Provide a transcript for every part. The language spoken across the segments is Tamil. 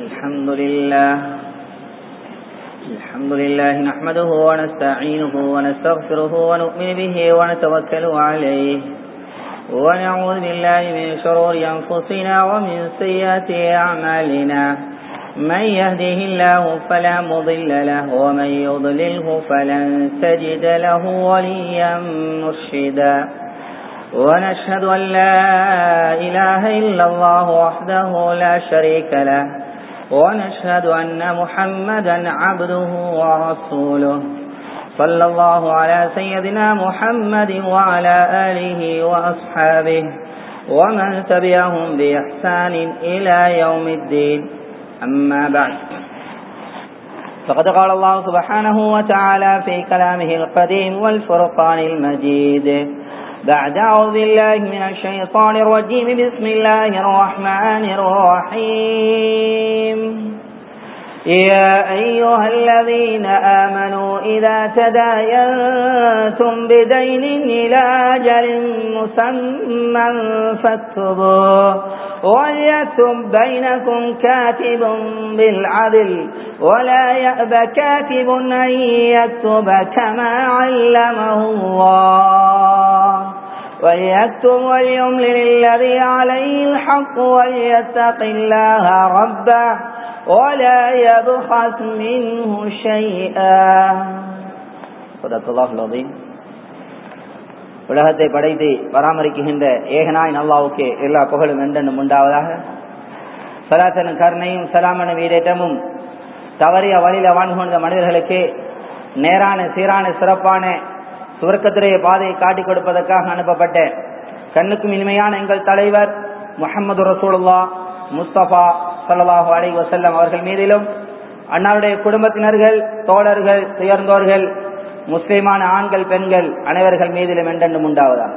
الحمد لله نحمده ونستعينه ونستغفره ونؤمن به ونتوكل عليه ونعوذ بالله من شرور أنفسنا ومن سيئات أعمالنا من يهده الله فلا مضل له ومن يضلله فلن تجد له وليا مرشدا ونشهد أن لا إله إلا الله وحده لا شريك له ونشهد أن محمدا عبده ورسوله صلى الله على سيدنا محمد وعلى آله وأصحابه ومن تبعهم بإحسان إلى يوم الدين أما بعد فقد قال الله سبحانه وتعالى في كلامه القديم والفرقان المجيد بعد أعوذ بالله من الشيطان الرجيم بسم الله الرحمن الرحيم يا أيها الذين آمنوا إذا تداينتم بدين إلى أجل مسمى فاكتبوه وليكتب بينكم كاتب بالعدل ولا يأب كاتب أن يكتب كما علمه الله وليكتب وليملل الذي عليه الحق وليتق الله ربه ولا يبخس منه شيئا صدق الله العظيم. உலகத்தை படைத்து பராமரிக்கின்ற ஏகனாய் அல்லாஹ்வுக்கு எல்லா புகழும் என்றென்றும் உண்டாவதாக. ஸலாத்தனும் கருணையும் ஸலாமனும் ஈடேற்றமும் தவறிய வழியில வாழ்ந்து கொண்ட மனிதர்களுக்கு நேரான சீரான சிறப்பான சுவர்க்கத்துடைய பாதையை காட்டிக் கொடுப்பதற்காக அனுப்பப்பட்ட கண்ணுக்கும் இனிமையான எங்கள் தலைவர் முஹம்மது ரசூலுல்லாஹ் முஸ்தபா ஸல்லல்லாஹு அலைஹி வஸல்லம் அவர்கள் மீதிலும் அன்னாருடைய குடும்பத்தினர்கள் தோழர்கள் உயர்ந்தோர்கள் முஸ்லிமான ஆண்கள் பெண்கள் அனைவர்கள் மீதிலும் என்றென்றும் உண்டாவதாக.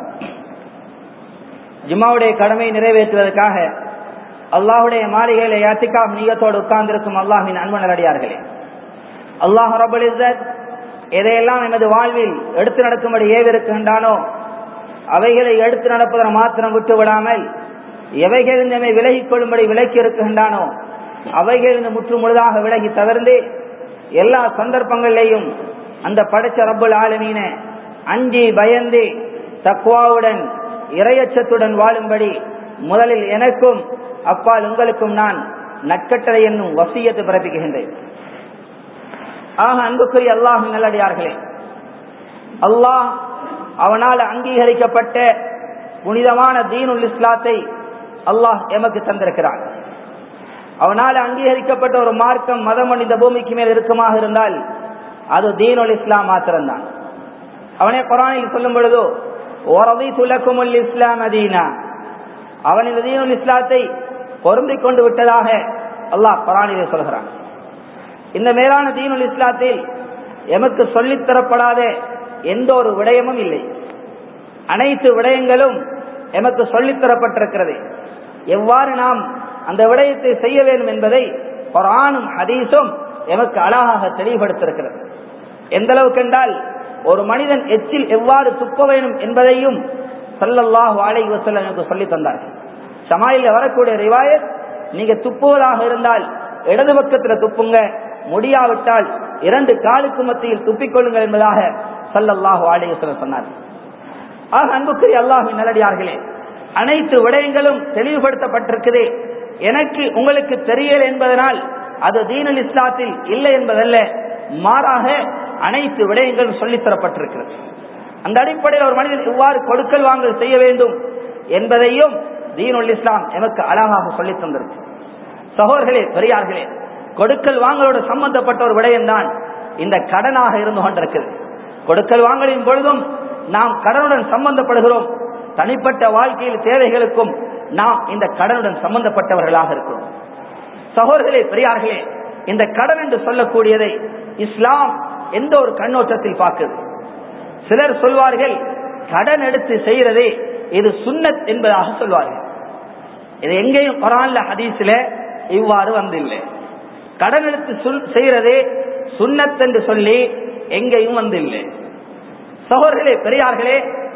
ஜும்மாவுடைய கடமையை நிறைவேற்றுவதற்காக அல்லாஹுடைய மாளிகையில இஅ்திகாஃப் நியத்தோடு உட்கார்ந்திருக்கும் அல்லாஹ்வின் அன்பு நல்லடியார்களே, அல்லாஹ் ரப்பல் இஸ்ஸத் எதையெல்லாம் எமது வாழ்வில் எடுத்து நடக்கும்படி ஏவிருக்கின்றானோ அவைகளை எடுத்து நடப்பதற்கு மாத்திரம் விட்டு விடாமல் எவைகளில் நம்மை விலகிக் கொள்ளும்படி விலக்கி இருக்கின்றானோ அவைகளிலிருந்து முற்று முழுதாக விலகி தவிர்ந்து எல்லா சந்தர்ப்பங்களிலேயும் அந்த படைச்ச ரப்புல் ஆலமீன அஞ்சி பயந்து தக்வாவுடன் இறையச்சத்துடன் வாழும்படி முதலில் எனக்கும் அப்பால் உங்களுக்கும் நான் நற்கட்டளை என்னும் வசியத்தை பிறப்பிக்கின்றேன். ஆக அன்புக்குரிய அல்லாஹ்வின் நல்லடியார்களே, அல்லாஹ் அவனால் அங்கீகரிக்கப்பட்ட புனிதமான தீனுல் இஸ்லாத்தை அல்லாஹ் எமக்கு தந்திருக்கிறான். அவனால் அங்கீகரிக்கப்பட்ட ஒரு மார்க்கம் மதம் இந்த பூமிக்கு மேல் இருக்குமாக இருந்தால் அது தீனுல் இஸ்லாம் மாத்திரம்தான். அவனே குர்ஆனில் சொல்லும் பொழுதோ வரதீது லக்குமுல் இஸ்லாம் தீனா, அவன் இந்த தீனுல் இஸ்லாத்தை பொருந்திக் கொண்டு விட்டதாக அல்லாஹ் குர்ஆனிலே சொல்கிறான். இந்த மேலான தீனுல் இஸ்லாத்தில் எமக்கு சொல்லித் தரப்படாத எந்த ஒரு விடயமும் இல்லை. அனைத்து விடயங்களும் எமக்கு சொல்லித் தரப்பட்டிருக்கிறது. எவ்வாறு நாம் அந்த விடயத்தை செய்ய வேண்டும் என்பதை குர்ஆனும் ஹதீஸும் எமக்கு அழகாக தெளிவுபடுத்திருக்கிறது. எந்த அளவுக்கு என்றால் ஒரு மனிதன் எச்சில் எவ்வாறு துப்ப வேண்டும் என்பதையும் ஸல்லல்லாஹு அலைஹி வஸல்லம் எனக்கு சொல்லி தந்தார்கள். ஷமாயில்ல வரக்கூடிய ரிவாயத், நீங்க துப்புவதாக இருந்தால் இடது பக்கத்தில் துப்புங்க, முடியாவிட்டால் இரண்டு காலுக்கு மத்தியில் துப்பிக்கொள்ளுங்கள் என்பதாக ஸல்லல்லாஹு அலைஹி வஸல்லம் சொன்னார்கள். ஆக அன்புக்குரிய அல்லாஹ்வின் நல்லடியார்களே, அனைத்து விடயங்களும் தெளிவுபடுத்தப்பட்டிருக்குது. எனக்கு உங்களுக்கு தெரியல என்பதனால் அது தீனுல் இஸ்லாத்தில் இல்லை என்பதல்ல, மாறாக அனைத்து விடயங்களும் சொல்லித்தரப்பட்டிருக்கிறது. அந்த அடிப்படையில் ஒரு மனிதன் இவ்வாறு கொடுக்கல் வாங்கல் செய்ய வேண்டும் என்பதையும் தீனுல் இஸ்லாம் எமக்கு அழகாக சொல்லி தந்திருக்கு. சகோதரர்களே, பெரியார்களே, கொடுக்கல் வாங்கலோடு சம்பந்தப்பட்ட ஒரு விடயம்தான் இந்த கடனாக இருந்து கொண்டிருக்கிறது. கொடுக்கல் வாங்கலின் பொழுதும் நாம் கடனுடன் சம்பந்தப்படுகிறோம். தனிப்பட்ட வாழ்க்கையில் தேவைகளுக்கும் நாம் இந்த கடனுடன் சம்பந்தப்பட்டவர்களாக இருக்கிறோம். சகோதரர்களே, பெரியார்களே, இந்த கடன் என்று சொல்லக்கூடியதை இஸ்லாம் எந்த ஒரு கண்ணோட்டத்தில் பார்க்குது? சிலர் சொல்வார்கள் கடன் எடுத்து செய்யறதே இது சுன்னத் என்பதாக சொல்வார்கள். இது எங்கேயும் குர்ஆன்ல ஹதீஸ்ல இவ்வாறு வந்தில்லை. கடன் எடுத்து செய்யறதே சுன்னத் என்று சொல்லி எங்கேயும் வந்தில்லை. சகோதரர்களே, பெரியார்களே,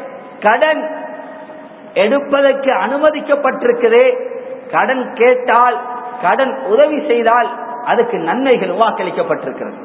கடன் எடுப்பதற்கு அனுமதிக்கப்பட்டிருக்குது. கடன் கேட்டால் கடன் உதவி செய்தால் அதுக்கு நன்மைகள் வாக்களிக்கப்பட்டிருக்கிறது.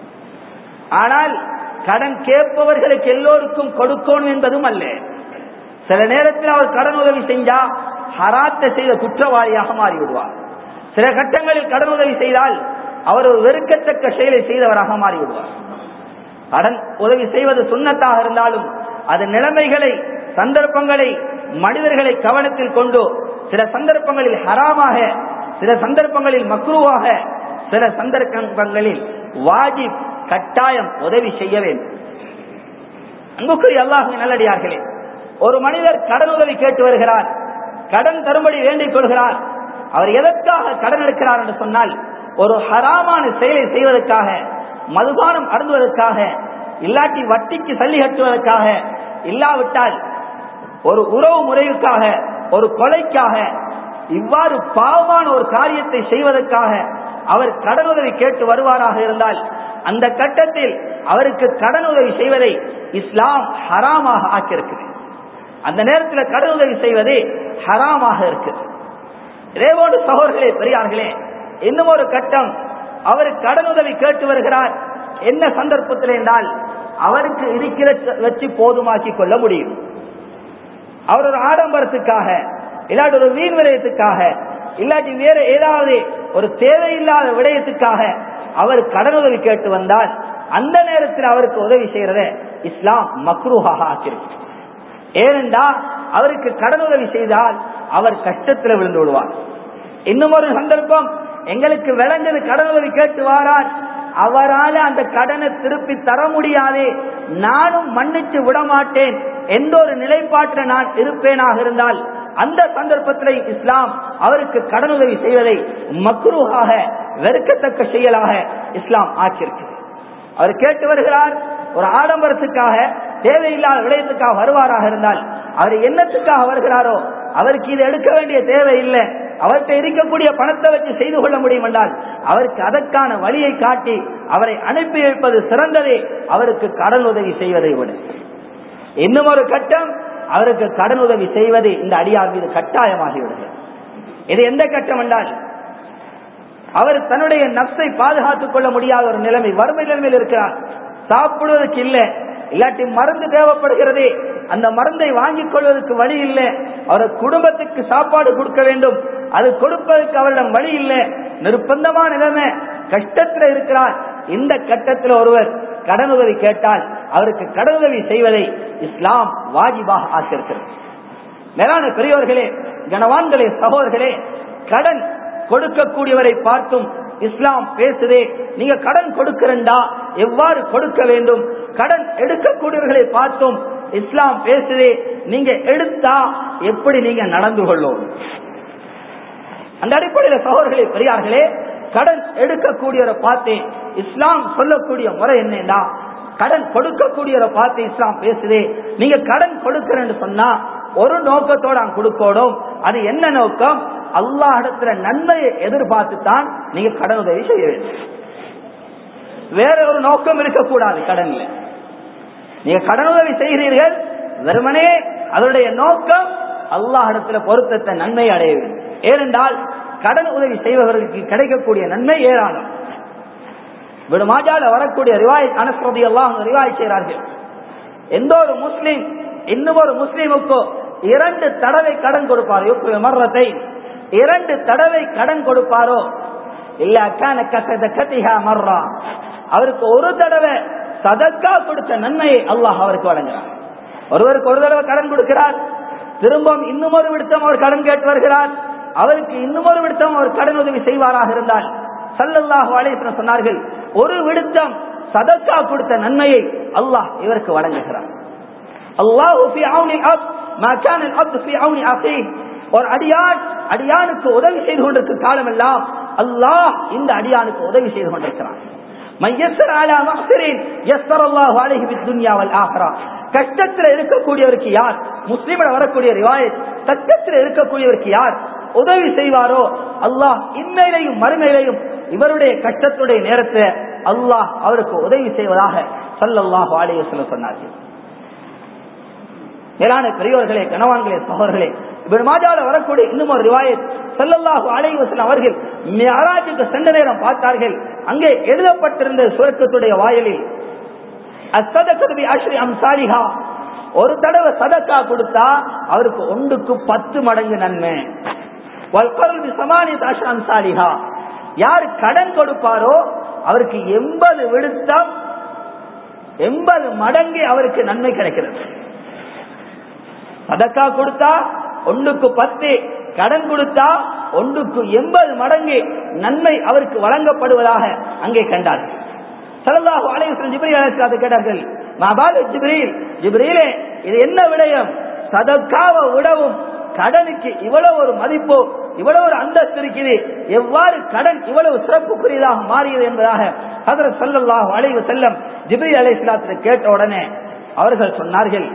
ஆனால் கடன் கேட்பவர்களுக்கு எல்லோருக்கும் கொடுக்கணும் என்பதும் அல்ல. சில நேரத்தில் அவர் கடன் உதவி செஞ்சா ஹராத்தை செய்த குற்றவாளியாக மாறிவிடுவார். சில கட்டங்களில் கடன் உதவி செய்தால் அவர் ஒரு வெறுக்கத்தக்க செயலை செய்தவராக மாறிவிடுவார். கடன் உதவி செய்வது சுன்னத்தாக இருந்தாலும் அது நிலைமைகளை, சந்தர்ப்பங்களை, மனிதர்களை கவனத்தில் கொண்டு சில சந்தர்ப்பங்களில் ஹராமாக, சில சந்தர்ப்பங்களில் மக்ரூவாக, சில சந்தர்ப்பங்களில் வாஜிப், கட்டாயம் உதவி செய்ய வேண்டும். அன்புக்குரிய அல்லாஹ்வின் நல்லடியார்களே, ஒரு மனிதர் கடன் உதவி கேட்டு வருகிறார், கடன் தரும்படி வேண்டிக் கொள்கிறார். அவர் எதற்காக கடன் எடுக்கிறார் என்று சொன்னால், ஒரு ஹராமான செயலை செய்வதற்காக, மதுபானம் அருந்துவதற்காக, இல்லாட்டி வட்டிக்கு சல்லி கட்டுவதற்காக, இல்லாவிட்டால் ஒரு உறவு முறைக்காக, ஒரு கொலைக்காக, இவ்வாறு பாவமான ஒரு காரியத்தை செய்வதற்காக அவர் கடன் உதவி கேட்டு வருவாராக இருந்தால் அந்த கட்டத்தில் அவருக்கு கடன் உதவி செய்வதை இஸ்லாம் ஹராமாக ஆக்கியிருக்கிறது. அந்த நேரத்தில் கடன் உதவி செய்வது ஹராமாக இருக்குது. இதேபோன்று சகோதரர்களே, பெரியார்களே, இன்னும் ஒரு கட்டம், அவர் கடன் உதவி கேட்டு வருகிறார். என்ன சந்தர்ப்பத்தில் என்றால் அவருக்கு இருக்கிற வச்சு போதுமாக்கி கொள்ள முடியும். அவர் ஒரு ஆடம்பரத்துக்காக, இல்லாட்டி ஒரு வீண் விடயத்துக்காக, இல்லாட்டி வேற ஏதாவது ஒரு தேவையில்லாத விடயத்துக்காக அவர் கடன் உதவி கேட்டு வந்தால் அந்த நேரத்தில் அவருக்கு உதவி செய்யறத இஸ்லாம் மக்ரூஹாக ஆக்கியிருக்கு. ஏனென்றா அவருக்கு கடன் உதவி செய்தால் அவர் கஷ்டத்தில் விழுந்து விடுவார். இன்னும் ஒரு சந்தர்ப்பம், எங்களுக்கு விளங்குது கடன் உதவி கேட்டு வாரார், அவரால் அந்த கடனை திருப்பி தர முடியாது, நானும் மன்னிச்சு விட மாட்டேன் எந்த ஒரு நிலைப்பாட்டில் நான் இருப்பேனாக இருந்தால் அந்த சந்தர்ப்பத்தில் இஸ்லாம் அவருக்கு கடன் உதவி செய்வதை மக்ரூஹாக, வெறுக்கத்தக்க செயலாக இஸ்லாம் ஆக்கியிருக்கு. அவர் கேட்டு வருகிறார், ஒரு ஆடம்பரத்துக்காக, தேவையில்லாத விடயத்துக்காக வருவாராக இருந்தால் அவர் என்னத்துக்காக வருகிறாரோ அவருக்கு இது எடுக்க வேண்டிய தேவை இல்லை, அவர்கிட்ட இருக்கக்கூடிய பணத்தை வச்சு செய்து கொள்ள முடியும் என்றால் அவருக்கு அதற்கான வழியை காட்டி அவரை அனுப்பி வைப்பது சிறந்ததே அவருக்கு கடன் உதவி செய்வதை விட. இன்னும் ஒரு கட்டம், அவருக்கு கடன் உதவி செய்வது இந்த அடியார் மீது கட்டாயமாகிவிடுகிறது. இது எந்த கட்டம் என்றால் அவர் தன்னுடைய நப்சை பாதுகாத்துக் கொள்ள முடியாத ஒரு நிலைமை, வறுமை நிலைமையில் இருக்கிறார், சாப்பிடுவதற்கு இல்லை, இல்லாட்டி மருந்து தேவைப்படுகிறது, அந்த மருந்தை வாங்கிக் கொள்வதற்கு வழி இல்லை, அவர் குடும்பத்துக்கு சாப்பாடு கொடுக்க வேண்டும், அது கொடுப்பதற்கு அவரிடம் வழி இல்லை, நிர்பந்தமான நிலைமை, கஷ்டத்தில் இருக்கிறார். இந்த கட்டத்தில் ஒருவர் கடன் உதவி கேட்டால் அவருக்கு கடன் உதவி செய்வதை இஸ்லாம் வாஜிபாக ஆக்கியிருக்கிறது. மேலான பெரியோர்களே, கனவான்களே, சகோதரர்களே, கடன் கொடுக்கக்கூடியவரை பார்த்தும் இஸ்லாம் பேசுதே, நீங்க கடன் கொடுக்கிறண்டா எவ்வாறு கொடுக்க வேண்டும். கடன் எடுக்கக்கூடியவர்களை பார்த்தும் இஸ்லாம் பேசுதே, நீங்க எடுத்தா எப்படி நீங்க நடந்து கொள்ளும். அந்த அடிப்படையில் சகோதரர்களே, பெரியார்களே, கடன் எடுக்கக்கூடியவரை பார்த்து இஸ்லாம் சொல்லக்கூடிய முறை என்னன்னா, கடன் கொடுக்கக்கூடியவரை பார்த்து இஸ்லாம் பேசுதே, நீங்க கடன் கொடுக்கிறேன்னு சொன்னா ஒரு நோக்கத்தோட நான் கொடுக்கணும். அது என்ன நோக்கம்? அல்லாஹ்விடத்துல நன்மையை எதிர்பார்த்து தான் நீங்க கடன் உதவி செய்ய வேண்டும். வேற ஒரு நோக்கம் இருக்கக்கூடாது. கடன்ல நீங்க கடன் உதவி செய்கிறீர்கள், வெறுமனே அதனுடைய நோக்கம் அல்லாஹ்விடத்துல பொருத்தத்தை நன்மை அடைய வேண்டும். ஏனென்றால் கடன் உதவி செய்பவர்களுக்கு கிடைக்கக்கூடிய நன்மை ஏராளம். விடுமாஜால வரக்கூடிய ரிவாயத், அனஸ் ரலியல்லாஹு அன்ஹு ரிவாயத் செய்கிறார்கள், எந்த ஒரு முஸ்லிம் இன்னும் ஒரு முஸ்லிமுக்கு 2 தடவை கடன் கொடுப்பாரோ, மர்ரத்தை 2 தடவை கடன் கொடுப்பாரோ, இல்ல கான கதகதிஹா மர்ரா, அவருக்கு ஒரு தடவை சதக்கா கொடுத்த நன்மையை அல்லாஹ் அவருக்கு வழங்குகிறார். ஒருவருக்கு ஒரு தடவை கடன் கொடுக்கிறார், திரும்பவும் இன்னும் ஒரு விடுத்தம் அவர் கடன் கேட்டு வருகிறார், அவருக்கு இன்னும் ஒரு விடுத்தம் அவர் கடன் உதவி செய்வாராக இருந்தால் ஸல்லல்லாஹு அலைஹி வஸல்லம் சொன்னார்கள், ஒரு விடுத்தம் சதக்கா கொடுத்த நன்மையை அல்லாஹ் இவருக்கு வழங்குகிறார். அல்லாஹு ஃபீ அவுனி அப்த் மா கான அல்-அப்து ஃபீ அவுனி அஹீஹ். ஒரு அடியானுக்கு உதவி செய்து கொண்டிருக்கும் காலமெல்லாம் அல்லாஹ் இந்த அடியானுக்கு உதவி செய்து கொண்டிருக்கிறான். மய்யஸ்ஸர அலா மஹ்ஸரின் யஸ்ஸரல்லாஹு அலைஹி பித்-துன்யா வல் ஆখিরা. கஷ்டத்தில் இருக்கக்கூடியவருக்கு யார், முஸ்லிமில் வரக்கூடிய ரிவாயத், கஷ்டத்தில் இருக்கக்கூடியவருக்கு யார் உதவி செய்வாரோ அல்லாஹ் இன்மையிலையும் மறுமையிலையும் இவருடைய கஷ்டத்துடைய நேரத்தை அல்லாஹ் அவருக்கு உதவி செய்வதாக ஸல்லல்லாஹு அலைஹி வஸல்லம் சொன்னார்கள். மேலான பெரியோர்களே, கனவான்களே, சகோதரர்களே, இப்னு மாஜால வரக்கூடிய இன்னும் ஒரு ரிவாயத், ஸல்லல்லாஹு அலைஹி வஸல்லம் அவர்கள் மிஅராஜுக்கு சென்ற நேரம் பார்த்தார்கள். அங்கே எழுதப்பட்டிருந்த சுவர்க்கத்துடைய வாயிலில் அஸ்ஸதகத்து பி அஷ்ரி அம்சாலிஹா, ஒரு தடவை சதக்கா கொடுத்தா அவருக்கு 1க்கு 10 மடங்கு நன்மை. வல் கர்ல் பி ஸமானியத் அஷ்ரி அம்சாலிஹா, யார் கடன் கொடுப்பாரோ அவருக்கு 80 விடுத்தம் 80 மடங்கு அவருக்கு நன்மை கிடைக்கிறது. சதக்கா கொடுத்தா 1க்கு 10, கடன் கொடுத்தா 1க்கு 80 மடங்கு நன்மை அவருக்கு வழங்கப்படுவதாக அங்கே கண்டார்கள். ஸல்லல்லாஹு அலைஹி வஸல்லம் ஜிப்ரீல் அலைஹிஸ்ஸலாத்தை கேட்டார்கள், மாபாலு ஜிப்ரீல், ஜிப்ரீலே இது என்ன விடயம்? சதக்காவை விடவும் கடனுக்கு இவ்வளவு ஒரு மதிப்போ இவ்வளவு ஒரு அந்தஸ்து இருக்குது, எவ்வாறு கடன் இவ்வளவு சிறப்புக்குரியதாக மாறியது என்பதாக ஹஜ்ரத் ஸல்லல்லாஹு அலைஹி வஸல்லம் ஜிப்ரீல் அலைஹிஸ்ஸலாத்தை கேட்ட உடனே அவர்கள் சொன்னார்கள்,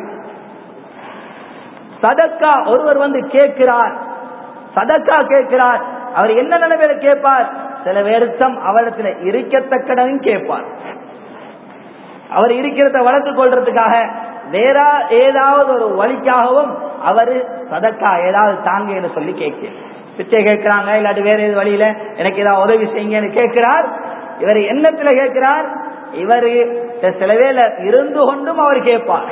சதக்கா ஒருவர் வந்து கேட்கிறார், சதக்கா கேட்கிறார், அவர் என்ன நிலைமையில கேட்பார்? சில வேறுத்தம் அவரிடத்துல இருக்கத்தக்கடனும் கேட்பார். அவர் இருக்கிறத வளர்த்துக் கொள்றதுக்காக வேற ஏதாவது ஒரு வழிக்காகவும் அவரு சதக்கா ஏதாவது தாங்க என்று சொல்லி கேட்கிறார். பிச்சை கேட்கிறாங்க, இல்லாட்டி வேற ஏதாவது வழியில எனக்கு ஏதாவது உதவி செய்யுங்கன்னு கேட்கிறார். இவர் எண்ணத்துல கேட்கிறார், இவரு சில வேளை இருந்து கொண்டும் அவர் கேட்பார்.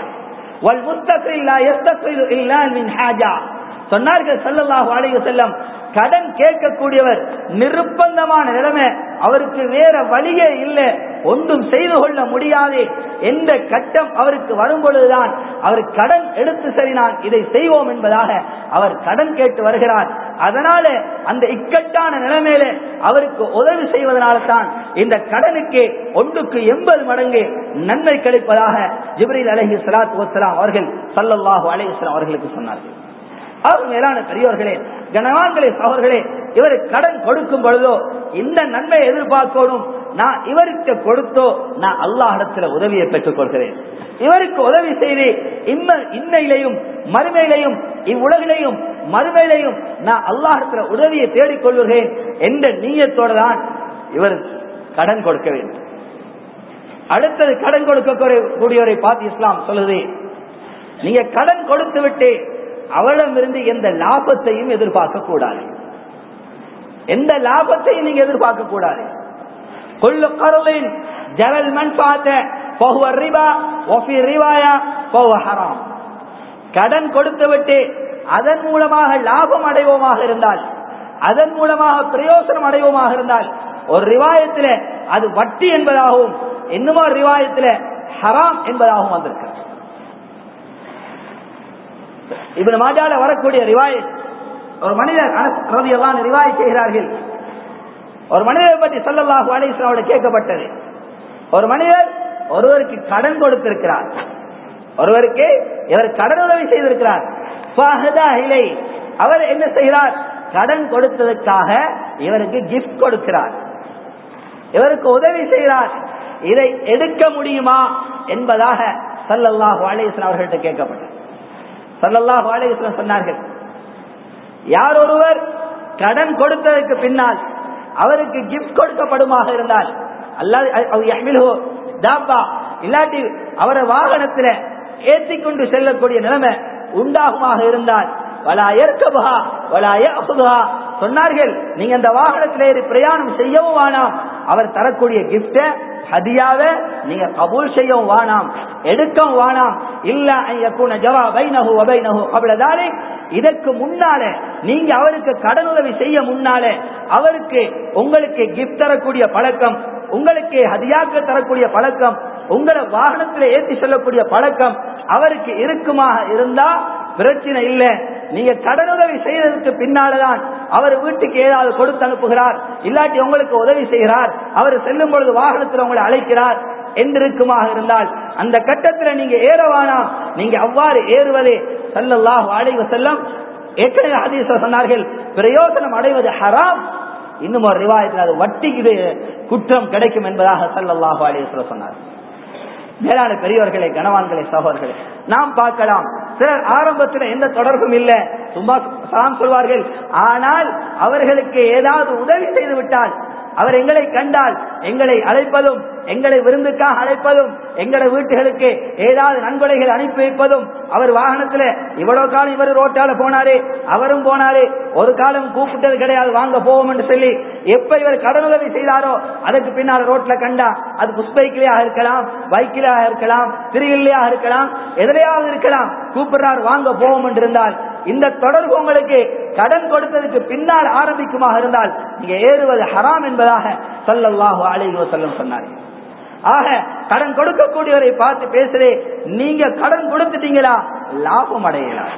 சொன்னார்கள் ஸல்லல்லாஹு அலைஹி வஸல்லம், கடன் கேட்கக்கூடியவர் நிர்பந்தமான நிலைமை, அவருக்கு வேற வழியே இல்லை, ஒன்றும் செய்து கொள்ள முடியாது என்ற கட்டம் அவருக்கு வரும் பொழுதுதான் அவர் கடன் எடுத்து சரி நான் இதை செய்வோம் என்பதாக அவர் கடன் கேட்டு வருகிறார். அதனால அந்த இக்கட்டான நிலைமையில அவருக்கு உதவி செய்வதனால தான் இந்த கடனுக்கு 1க்கு 80 மடங்கு நன்மை கிடைப்பதாக ஜிப்ரீல் அலைஹிஸ்ஸலாத்து வஸ்ஸலாம் அவர்கள் ஸல்லல்லாஹு அலைஹி வஸல்லம் அவர்களுக்கு சொன்னார்கள். மேலான பெரியோர்களே, கனவான்களே, சகோதரர்களே, இவர் கடன் கொடுக்கும் பொழுதோ இந்த நன்மையை எதிர்பார்க்கணும், நான் இவருக்கு கொடுத்தோ நான் அல்லாஹ்விடத்துல உதவியை பெற்றுக் கொள்கிறேன், இவருக்கு உதவி செய்து இன்னையிலையும் மறுமையிலையும் இவ்வுலகிலையும் மறுமையிலையும் நான் அல்லாஹ்விடத்துல உதவியை தேடிக் கொள்கிறேன் என்ற நீயத்தோடு தான் இவர் கடன் கொடுக்க வேண்டும். அடுத்தது கடன் கொடுக்கக்கூடியவரை பார்த்து இஸ்லாம் சொல்லுது, நீங்க கடன் கொடுத்து விட்டு அவளிடமிருந்து எந்த லாபத்தையும் எதிர்பார்க்க கூடாது, எந்த லாபத்தையும் நீங்க எதிர்பார்க்க கூடாது. குல்லு கர்லின் ஜரல் மன்ஃபாஅத ஃபஹுவ ரிபா வஃபி ரிவாயா ஃபஹுவ ஹராம். கடன் கொடுத்துவிட்டு அதன் மூலமாக லாபம் அடைவோமாக இருந்தால், அதன் மூலமாக பிரயோசனம் அடைவோமாக இருந்தால், ஒரு ரிவாயத்தில் அது வட்டி என்பதாகவும் இன்னும் ஒரு ரிவாயத்தில் ஹராம் என்பதாகவும் வந்திருக்கிறது. இப்னு மாஜால வரக்கூடிய ரிவாயத், ஒரு மனிதர் அனஸ் ரலியல்லாஹு அன்ஹு ரிவாயத் செய்கிறார்கள், ஒரு மனிதரை பற்றி ஸல்லல்லாஹு அலைஹி வஸல்லம் கேட்கப்பட்டது. ஒரு மனிதர் ஒருவருக்கு கடன் கொடுத்திருக்கிறார், ஒருவருக்கு இவர் கடன் உதவி செய்திருக்கிறார். அவர் என்ன செய்கிறார்? கடன் கொடுத்ததற்காக இவருக்கு கிஃப்ட் கொடுக்கிறார், இவருக்கு உதவி செய்கிறார். இதை எடுக்க முடியுமா என்பதாக ஸல்லல்லாஹு அலைஹி வஸல்லம் அவர்களிட்ட கேட்கப்பட்டது. ஸல்லல்லாஹு அலைஹி வஸல்லம் சொன்னார்கள், யார் ஒருவர் கடன் கொடுத்ததற்கு பின்னால் அவருக்கு கிஃப்ட் கொடுக்கப்படுமாக இருந்தால், இல்லாட்டி அவரை வாகனத்தில் ஏற்றிக்கொண்டு செல்லக்கூடிய நிலைமை உண்டாகுமாக இருந்தால், சொன்னார்கள், நீங்க அந்த வாகனத்தில் பிரயாணம் செய்யவும் வேணாம், அவர் தரக்கூடிய கிஃப்ட ஹதியாவை நீங்க கபூல் செய்யவும் வேணாம், எடுக்கவும் வேணாம். இல்ல ஐயகுன ஜவா பைனஹு வ பைனஹு قبل ذلك, இதற்கு முன்னால நீங்க அவருக்கு கடன் உதவி செய்ய முன்னால அவருக்கு உங்களுக்கு கிஃப்ட் தரக்கூடிய பழக்கம், உங்களுக்கு ஹதியாக்கள் தரக்கூடிய பழக்கம், உங்களை வாகனத்தில் ஏற்றி செல்லக்கூடிய பழக்கம் அவருக்கு இருக்குமாக இருந்தா பிரச்சனை இல்லை. நீங்க கடனுதவி செய்ததற்கு பின்னால்தான் அவர் வீட்டுக்கு ஏதாவது கொடுத்து அனுப்புகிறார், இல்லாட்டி உங்களுக்கு உதவி செய்கிறார், அவர் செல்லும் பொழுது வாகனத்தில் உங்களை அழைக்கிறார் என்றிருக்குமாக இருந்தால் அந்த கட்டத்தில் நீங்க ஏறவானா. நீங்க அவ்வாறு ஏறுவதே ஸல்லல்லாஹு அலைஹி வஸல்லம் ஏற்கனவே ஹதீஸ்ல சொன்னார்கள், பிரயோஜனம் அடைவது ஹராம். இன்னும் ஒரு ரிவாயத்தில் அது வட்டிக்கு குற்றம் கிடைக்கும் என்பதாக ஸல்லல்லாஹு அலைஹி வஸல்லம் சொன்னார். மேலான பெரியவர்களே, கனவான்களே, சகோதரர்களே, நாம் பார்க்கலாம், சிலர் ஆரம்பத்தில் எந்த தொடர்பும் இல்லை, சும்மா சலாம் சொல்வார்கள். ஆனால் அவர்களுக்கு ஏதாவது உதவி செய்து விட்டால் அவர் எங்களை கண்டால் எங்களை அழைப்பதும், எங்களை விருந்துக்காக அழைப்பதும், எங்களை வீட்டுகளுக்கு ஏதாவது நன்கொடைகள் அனுப்பி வைப்பதும், அவர் வாகனத்துல இவ்வளவு காலம் இவர் ரோட்டால போனாரு, அவரும் போனாரு, ஒரு காலம் கூப்பிட்டது கிடையாது வாங்க போவோம் என்று சொல்லி. எப்ப இவர் கடனுதவி செய்தாரோ அதற்கு பின்னால் ரோட்ல கண்டா, அது புஷ்பைக்கிலேயாக இருக்கலாம், பைக்கிலாக இருக்கலாம், திரியிலேயாக இருக்கலாம், எதிரையாவது இருக்கலாம், கூப்பிடுறார் வாங்க போவோம் என்று இருந்தால், இந்த தொடர்பு உங்களுக்கு கடன் கொடுத்ததுக்கு பின்னால் ஆரம்பிக்குமாக இருந்தால் நீங்க ஏறுவது ஹராம் என்பதாக ஸல்லல்லாஹு அலைஹி வஸல்லம் சொன்னார்கள். ஆக கடன் கொடுக்கக்கூடியவரை பார்த்து பேசுறே, நீங்க கடன் கொடுத்துட்டீங்களா லாபம் அடையலாம்.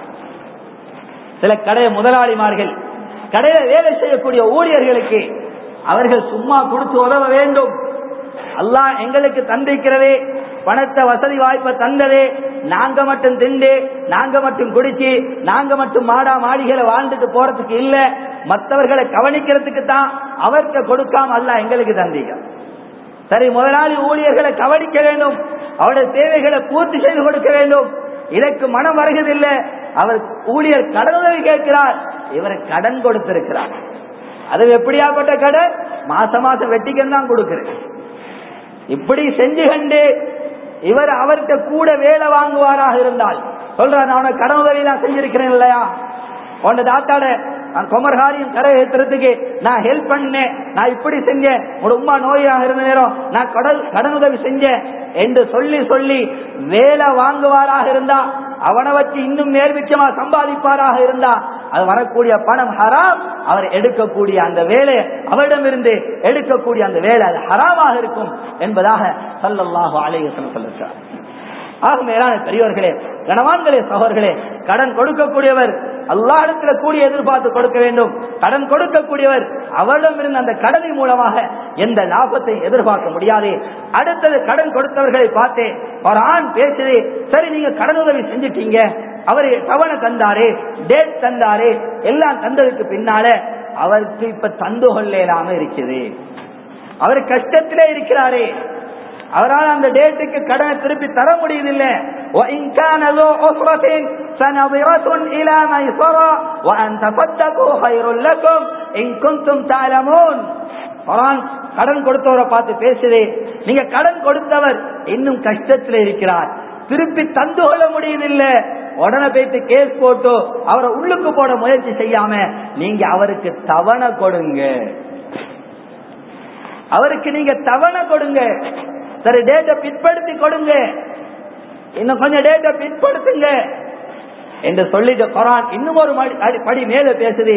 சில கடை முதலாளிமார்கள், கடையில வேலை செய்யக்கூடிய ஊழியர்களுக்கு அவர்கள் சும்மா கொடுத்து உதவ வேண்டும். அல்லாஹ் எங்களுக்கு தந்திருக்கிறதே, பணத்தை வசதி வாய்ப்பை தந்ததே, நாங்க மட்டும் திண்டு, நாங்க மட்டும் குடிச்சு, நாங்க மட்டும் மாடா மாடிகளை வாழ்ந்துட்டு போறதுக்கு இல்ல, மற்றவர்களை கவனிக்கிறதுக்கு தான் அவர்கிட்ட கொடுக்காம அல்லாஹ் எங்களுக்கு தந்தீங்க. சரி, முதலாளி ஊழியர்களை கவனிக்க வேண்டும், அவருடைய தேவைகளை பூர்த்தி செய்து கொடுக்க வேண்டும். இதற்கு மனம் வருகிறதில்லை. அவர் ஊழியர் கடனுதவி கேட்கிறார், இவரை கடன் கொடுத்திருக்கிறார். அது எப்படியாப்பட்ட கடன்? மாசம் மாசம் வெட்டிக்கன்னு தான் கொடுக்கிறேன். இப்படி செஞ்சு கண்டு இவர் அவர்கிட்ட கூட வேலை வாங்குவாராக இருந்தால் சொல்றார், நான் உனக்கு கடன் உதவி தான் செஞ்சிருக்கிறேன் இல்லையா, உன் தாத்தாட கொமர்காரியும் கரை ஏற்றுறதுக்கு நான் ஹெல்ப் பண்ணேன், நான் இப்படி செஞ்சேன், உன் உமா நோயாக இருந்த நேரம் நான் கடன் உதவி செஞ்சேன் என்று சொல்லி சொல்லி வேலை வாங்குவாராக இருந்தா, அவனை வச்சு இன்னும் நேர்மிச்சமா சம்பாதிப்பாராக இருந்தா, அது வரக்கூடிய பணம் ஹராம். அவர் எடுக்கக்கூடிய அந்த வேலை, அவரிடமிருந்து எடுக்கக்கூடிய அந்த வேலை அது ஹராமாக இருக்கும் என்பதாக ஸல்லல்லாஹு அலைஹி வஸல்லம் சொல்லியிருக்கிறார். ஆக மேலான பெரியவர்களே, கணவான்களே, சகோதரர்களே, கடன் கொடுக்கக்கூடியவர் அல்லாஹ்விடத்தில் கூடிய எதிர்பார்த்து கொடுக்க வேண்டும். கடன் கொடுக்கக்கூடியவர் அவரிடமிருந்து அந்த கடனின் மூலமாக எந்த லாபத்தை எதிர்பார்க்க முடியாது. அடுத்தது, கடன் கொடுத்தவர்களை பார்த்தே குர்ஆன் பேசுது. சரி, நீங்க கடன் உதவி செஞ்சிட்டீங்க, அவரு தவணை தந்தாரு, டேட் தந்தாரு, எல்லாம் தந்ததுக்கு பின்னால அவருக்கு இப்ப தந்து கொள்ளலாம இருக்குது, அவர் கஷ்டத்திலே இருக்கிறாரே, அவரால் அந்த டேட்டுக்கு கடனை திருப்பி தர முடியவில்லை. கடன் கொடுத்தவரை பார்த்து பேசுதே, நீங்க கடன் கொடுத்தவர் இன்னும் கஷ்டத்தில் இருக்கிறார், திருப்பி தந்து கொள்ள முடியவில்லை, உடனே போயிட்டு கேஸ் போட்டு அவரை உள்ளுக்கு போட முயற்சி செய்யாம நீங்க அவருக்கு தவணை கொடுங்க, அவருக்கு நீங்க தவணை கொடுங்க. சரி, டேட்டை பிற்படுத்தி கொடுங்க, இன்னும் கொஞ்சம் டேட்டை பிற்படுத்துங்க என்று சொல்லிட்டு குர்ஆன் இன்னும் ஒரு படி மேல பேசுது.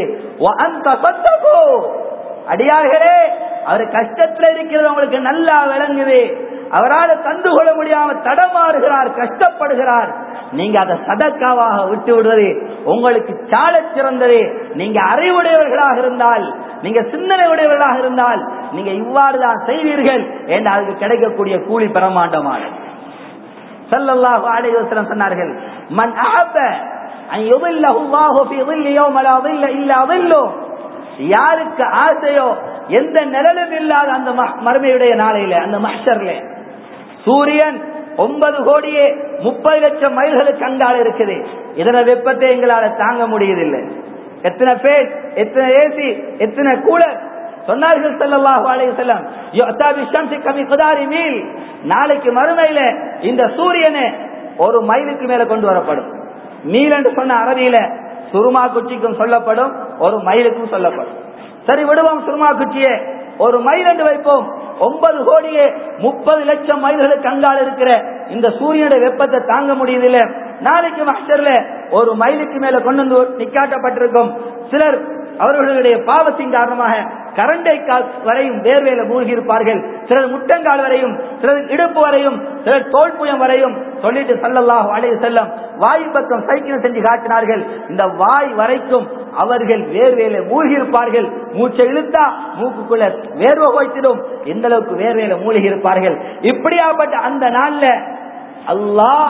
அடியார்களே, அவர் கஷ்டத்தில் இருக்கிறது உங்களுக்கு நல்லா விளங்குது, அவரால் தந்து கொள்ள முடியாம தடமாறுகிறார், கஷ்டப்படுகிறார், நீங்க அதை சதக்காவாக விட்டு விடுவது உங்களுக்கு சால சிறந்தது. நீங்க அறிவுடையவர்களாக இருந்தால், நீங்க சிந்தனை உடையவர்களாக இருந்தால் நீங்க இவ்வாறுதான் செய்வீர்கள் என்று அதுக்கு கிடைக்கக்கூடிய கூலி பிரமாண்டமானது. ஸல்லல்லாஹு அலைஹி வஸல்லம் சொன்னார்கள், மன் அஹப்ப அன் யுதில்லஹு அல்லாஹு ஃபீ ظில்லி யௌம லா ظில்ல இல்லா ظில்லு, யாருக்கு ஆசையோ எந்த நிழலும் இல்லாத அந்த மறுமையுடைய நாளையில, அந்த மஹ்ஷர்ல சூரியன் 9 கோடியே 30 லட்சம் மைல்களுக்கு அங்கால இருக்குது, இதன வெப்பத்தை எங்களால தாங்க முடியதில்லை. எத்தனை ஃபேன், எத்தனை ஏசி, எத்தனை கூலர். சொன்னார்கள் ஸல்லல்லாஹு அலைஹி வஸல்லம், யுஅதா பிஷம்ஸி கமிக்தாரி மீல், நாளைக்கு மறுமையில இந்த சூரியனை ஒரு மைலுக்கு மேல கொண்டு வரப்படும். மீல் என்று சொன்ன அரபியில சுருமா குச்சிக்கும் சொல்லப்படும், ஒரு மைலுக்கும் சொல்லப்படும். சரி, விடுவோம் சுருமா குச்சியே, ஒரு மைல் என்று வைப்போம். 9 கோடியே 30 லட்சம் மைல்களுக்கு அங்கால் இருக்கிற இந்த சூரியனுடைய வெப்பத்தை தாங்க முடியதில்லை. நாளைக்கு மஹ்ஷர்ல ஒரு மைலுக்கு மேல கொண்டு வந்து நிக்காட்டப்பட்டிருக்கும். சிலர் அவர்களுடைய பாவத்தின் காரணமாக கரண்டை கால் வரையும் வேர்வையில மூழ்கி இருப்பார்கள், சிலர் முட்டங்கால் வரையும், சிலர் இடுப்பு வரையும், சிலர் தோல்புயம் வரையும். சொல்லிட்டு ஸல்லல்லாஹு அலைஹி வஸல்லம் வாய் பக்கம் சைக்கிள் செஞ்சு காட்டினார்கள். இந்த வாய் வரைக்கும் அவர்கள் வேர்வையில மூழ்கி இருப்பார்கள். மூச்சை இழுத்தா மூக்குக்குள்ள வேர்வை போய்த்திடும், எந்த அளவுக்கு வேர்வையில மூழ்கி இருப்பார்கள். இப்படியாப்பட்ட அந்த நாள்ல அல்லாஹ்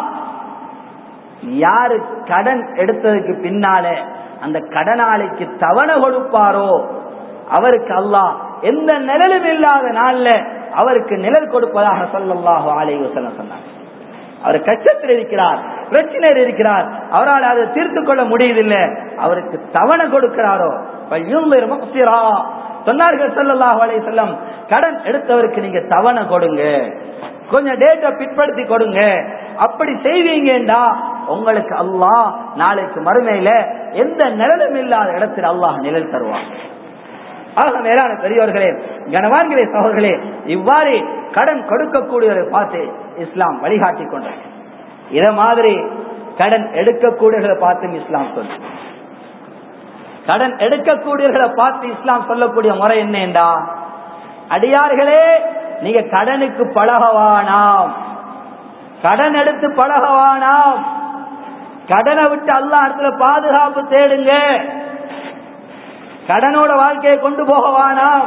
யாரு கடன் எடுத்ததுக்கு பின்னால அந்த கடனாளிக்கு தவணை கொடுப்பாரோ அவருக்கு அல்லாஹ் எந்த நிழலும் இல்லாத நாள்ல அவருக்கு நிழல் கொடுப்பதாக ஸல்லல்லாஹு அலைஹி வஸல்லம் சொன்னார். அவர் கஷ்டத்தில் இருக்கிறார், பிரச்சனையில் இருக்கிறார், அவரால் அதை தீர்த்து கொள்ள முடியவில்லை, அவருக்கு தவணை கொடுக்கிறாரோ சொன்னார்கள் ஸல்லல்லாஹு அலைஹி வஸல்லம், கடன் எடுத்தவருக்கு நீங்க தவணை கொடுங்க, கொஞ்சம் டேட்டா பிற்படுத்தி கொடுங்க. அப்படி செய்வீங்கடா உங்களுக்கு அல்லாஹ் நாளைக்கு மறுமையில எந்த நிழலும் இல்லாத இடத்தில் அல்லாஹ் நிழல் தருவான். ஆக மேலான பெரியவர்களே, கனவான்களே, சகோதரர்களே, இவ்வாறு கடன் கொடுக்கக்கூடியவரை பார்த்து இஸ்லாம் வழிகாட்டி கொண்டது. இத மாதிரி கடன் எடுக்கக்கூடியவர்களை பார்த்து இஸ்லாம் சொல்லு. கடன் எடுக்கக்கூடியவர்களை பார்த்து இஸ்லாம் சொல்லக்கூடிய முறை என்னண்டா, அடியார்களே நீங்க கடனுக்கு பழகவானாம், கடன் எடுத்து பழகவானாம், கடனை விட்டு அல்லாஹ் இடத்துல பாதுகாப்பு தேடுங்க, கடனோட வாழ்க்கையை கொண்டு போகவானாம்,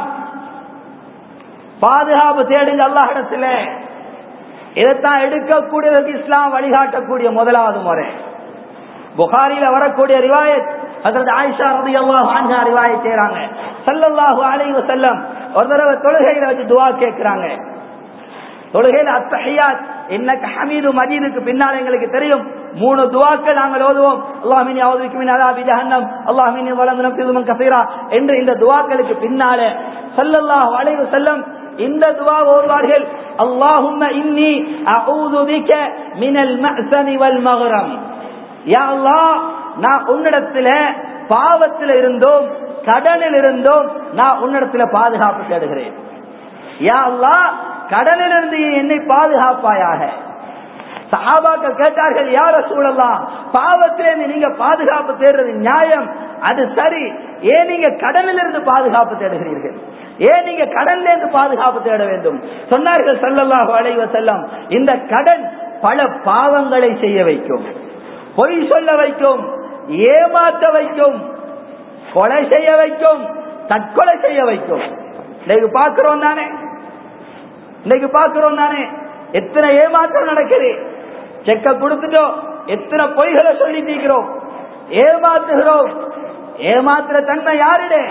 பாதுகாப்பு தேடுங்க அல்லாஹ் இடத்துல. இதைத்தான் எடுக்கக்கூடியதற்கு இஸ்லாம் வழிகாட்டக்கூடிய முதலாவது முறை. புகாரில வரக்கூடிய ரிவாயத், ஹஜ்ரத் ஆயிஷா ரலியல்லாஹு அன்ஹா ரிவாயத் செய்றாங்க. ஸல்லல்லாஹு அலைஹி வஸல்லம் ஒரு தடவை தொழுகையில வச்சு துஆ கேட்கிறாங்க. தொழுகையில அத்தஹியாத் இன்னக ஹமீது மஜீதுக்கு பின்னால எங்களுக்கு தெரியும் 3 துஆக்கள் நாங்கள் ஓதுவோம். அல்லாஹ் மின்னி அஊது பிக மின் அஸாபி ஜஹன்னம், அல்லாஹ் மின்னி வலம்து நஃப்ஸி ஸுல்மன் கஸீரா என்ற இந்த துஆக்களுக்கு பின்னால ஸல்லல்லாஹு அலைஹி வஸல்லம் இந்த துஆ ஓதுவார்கள். அல்லாஹும்ம இன்னி அஊது பிக மினல் மஅஸனி வல் மக்ரம். யா அல்லாஹ், நான் உன்னிடத்துல பாவத்தில் இருந்தோம், கடனில் இருந்தோம், நான் உன்னிடத்துல பாதுகாப்பு தேடுகிறேன். யா அல்லாஹ், கடனிலிருந்து என்னை பாதுகாப்பாயாக. சஹாபாக்கள் கேட்டார்கள், யா ரசூலல்லாஹ், பாவத்திலிருந்து நீங்க பாதுகாப்பு தேடுறது நியாயம், அது சரி, ஏன் நீங்க கடனிலிருந்து பாதுகாப்பு தேடுகிறீர்கள், ஏன் நீங்க கடன்ல இருந்து பாதுகாப்பு தேட வேண்டும்? சொன்னார்கள் ஸல்லல்லாஹு அலைஹி வஸல்லம், இந்த கடன் பல பாவங்களை செய்ய வைக்கும், பொய் சொல்ல வைக்கும், ஏமாற்ற வைக்கும், கொலை செய்ய வைக்கும், தற்கொலை செய்ய வைக்கும். இன்னைக்கு பார்க்கிறோம் தானே, இன்னைக்கு பார்க்கிறோம் தானே, எத்தனை ஏமாற்றம் நடக்குது. செக்க கொடுத்துட்டோம், எத்தனை பொய்களை சொல்லி தீக்கிறோம், ஏமாத்துகிறோம். ஏமாத்துற தன்மை யாருடே?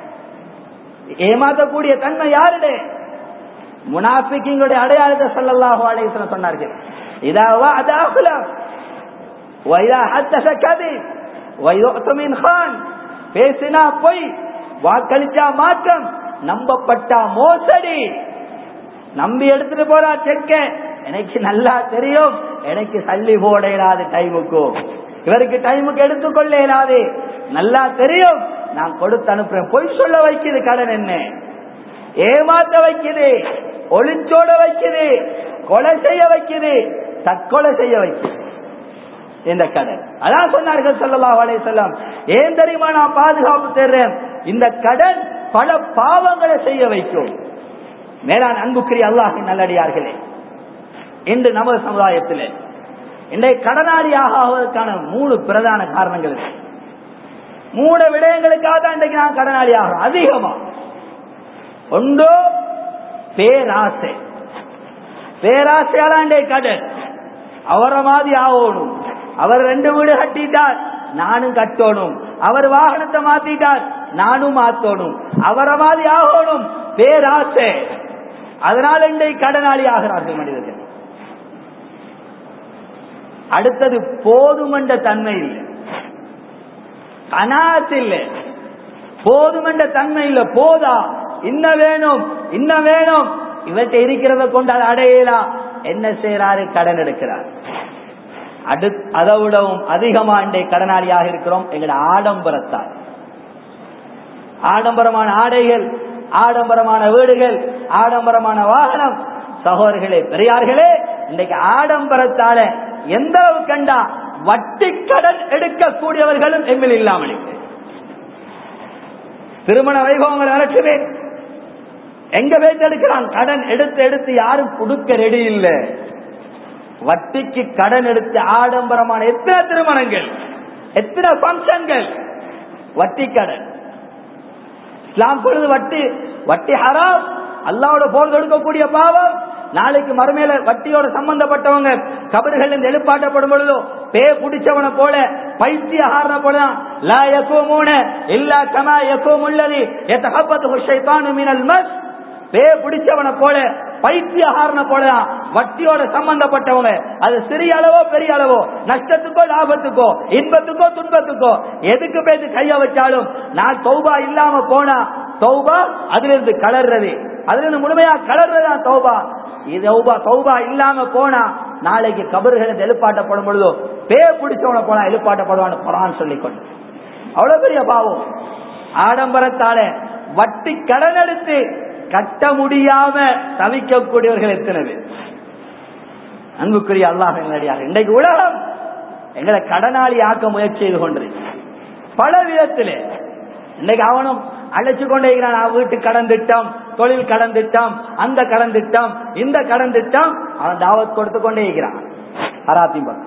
ஏமாற்றக்கூடிய தன்மை யாருடே? முனாஃபிக்குடைய அடையாளத்தை ஸல்லல்லாஹு அலைஹி வஸல்லம் சொன்னார்கள். இதா வஅத அக்லஃப் வ இதா ஹதஸ கதிப் வ யுஅ்துமின் கான். பேசினா பொய், வாக்களிச்சா மாற்றம், நம்பப்பட்டா மோசடி. நம்பி எடுத்துட்டு போறா செக்க, எனக்கு நல்லா தெரியும், எனக்கு சல்லி போட இயலாது டைமுக்கு, இவருக்கு டைமுக்கு எடுத்துக்கொள்ள இயலாது, நல்லா தெரியும், நான் கொடுத்து அனுப்புறேன். பொய் சொல்ல வைக்குது கடன், என்ன ஏமாற்ற வைக்குது, ஒளிச்சோட வைக்குது, கொலை செய்ய வைக்குது, தற்கொலை செய்ய வைக்குது இந்த கடன். அதான் சொன்னார்கள் ஸல்லல்லாஹு அலைஹி வஸல்லம், ஏன் தெரியுமா நான் பாதுகாப்பு தேடுறேன், இந்த கடன் பல பாவங்களை செய்ய வைக்கும். மேலான அன்புக்குரிய அல்லாஹ்வின் நல்லடியார்களே, இன்று நமது சமுதாயத்தில் இன்றைய கடனாளியாக ஆவதற்கான 3 பிரதான காரணங்கள் இருக்கு. 3 விடயங்களுக்காக தான் இன்றைக்கு நான் கடனாளி ஆகிறோம் அதிகமா. ஒன்று பேராசை, பேராசையால இன்றைய கடன். அவரை மாதிரி ஆகணும், அவர் 2 வீடு கட்டிட்டார் நானும் கட்டணும், அவர் வாகனத்தை மாத்திட்டார் நானும் மாத்தணும், அவரை மாதிரி ஆகணும், பேராசை. அதனால இன்றைய கடனாளி ஆகிறார்கள் மனிதர்கள். அடுத்தது போதுமென்ற தன்மை இல்லை, கனாத் இல்லை, போதுமென்ற தன்மை இல்லை. போதா, இன்ன வேணும், இன்ன வேணும், இவற்றை இருக்கிறத கொண்டு அதை அடையலாம். என்ன செய்யறாரு? கடன் எடுக்கிறார். அதை விடவும் அதிகமா இன்றைய கடனாளியாக இருக்கிறோம் எங்களோட ஆடம்பரத்தால். ஆடம்பரமான ஆடைகள், ஆடம்பரமான வீடுகள், ஆடம்பரமான வாகனம். சகோதரர்களே, பெரியார்களே, இன்றைக்கு ஆடம்பரத்தால எந்த அளவு கண்டா வட்டி கடன் எடுக்கக்கூடியவர்களும் எம்மில் இல்லாமல் திருமண வைபவங்கள் நடக்குவேன், எங்க பேச்சு எடுக்கிறான், கடன் எடுத்து எடுத்து யாரும் கொடுக்க ரெடி இல்லை. வட்டிக்கு கடன் எடுத்து ஆடம்பரமான எத்தனை திருமணங்கள், எத்தனை பங்கன்கள், வட்டி கடன். இஸ்லாம் சொல்லுது வட்டி, வட்டி ஹராம், அல்லாஹ்வோட போர் கொடுக்கக்கூடிய பாவம். நாளைக்கு மறுமையில வட்டியோட சம்பந்தப்பட்டவங்க கபறுகள் எழுப்பாட்டப்படும் பொழுதோ பே குடிச்சவனை போல, பைத்தியகாரனை போல, லா யகூமுன இல்லா கமா யகூமுல்லதி யதஹப்பது ஷைத்தானு மினல் மஸ். பே பிடிச்சவனை போல, பைத்தியகாரனை போல வட்டியோட சம்பந்தப்பட்டவங்க. அது சிறிய அளவோ பெரிய அளவோ, நஷ்டத்துக்கோ லாபத்துக்கோ, இன்பத்துக்கோ துன்பத்துக்கோ, எதுக்கு பேசி கைய வச்சாலும் நான் தௌபா இல்லாம போனா தௌபா, அதிலிருந்து கலர்றது, அதிலிருந்து முழுமையா கலர்றதா தௌபா. இது தௌபா இல்லாம போனா நாளைக்கு கபர்கள் எழுப்பாட்டப்படும் பொழுதோ பிடிச்சவன போனா எழுப்பாட்டப்படுவான்னு குர்ஆன் சொல்லிக்கொண்டு அவ்வளவு பெரிய பாவம். ஆடம்பரத்தால வட்டி கடன் எடுத்து கட்ட முடியாம தவிக்கக்கூடியவர்கள் எத்தனை பேர்? அன்புக்குரிய அல்லாஹ்வின் அடியார்கள், இன்றைக்கு உலகம் எங்களை கடனாளி ஆக்க முயற்சி செய்து கொண்டு பல விதத்திலே இன்னைக்கு அவனும் அழைச்சு கொண்டே இருக்கிறான். வீட்டு கடன் திட்டம், தொழில் கடன் திட்டம், அந்த கடன் திட்டம், இந்த கடன் திட்டம், அவன் தாவத் கொடுத்து கொண்டே இருக்கிறான். அராத்திம்பம்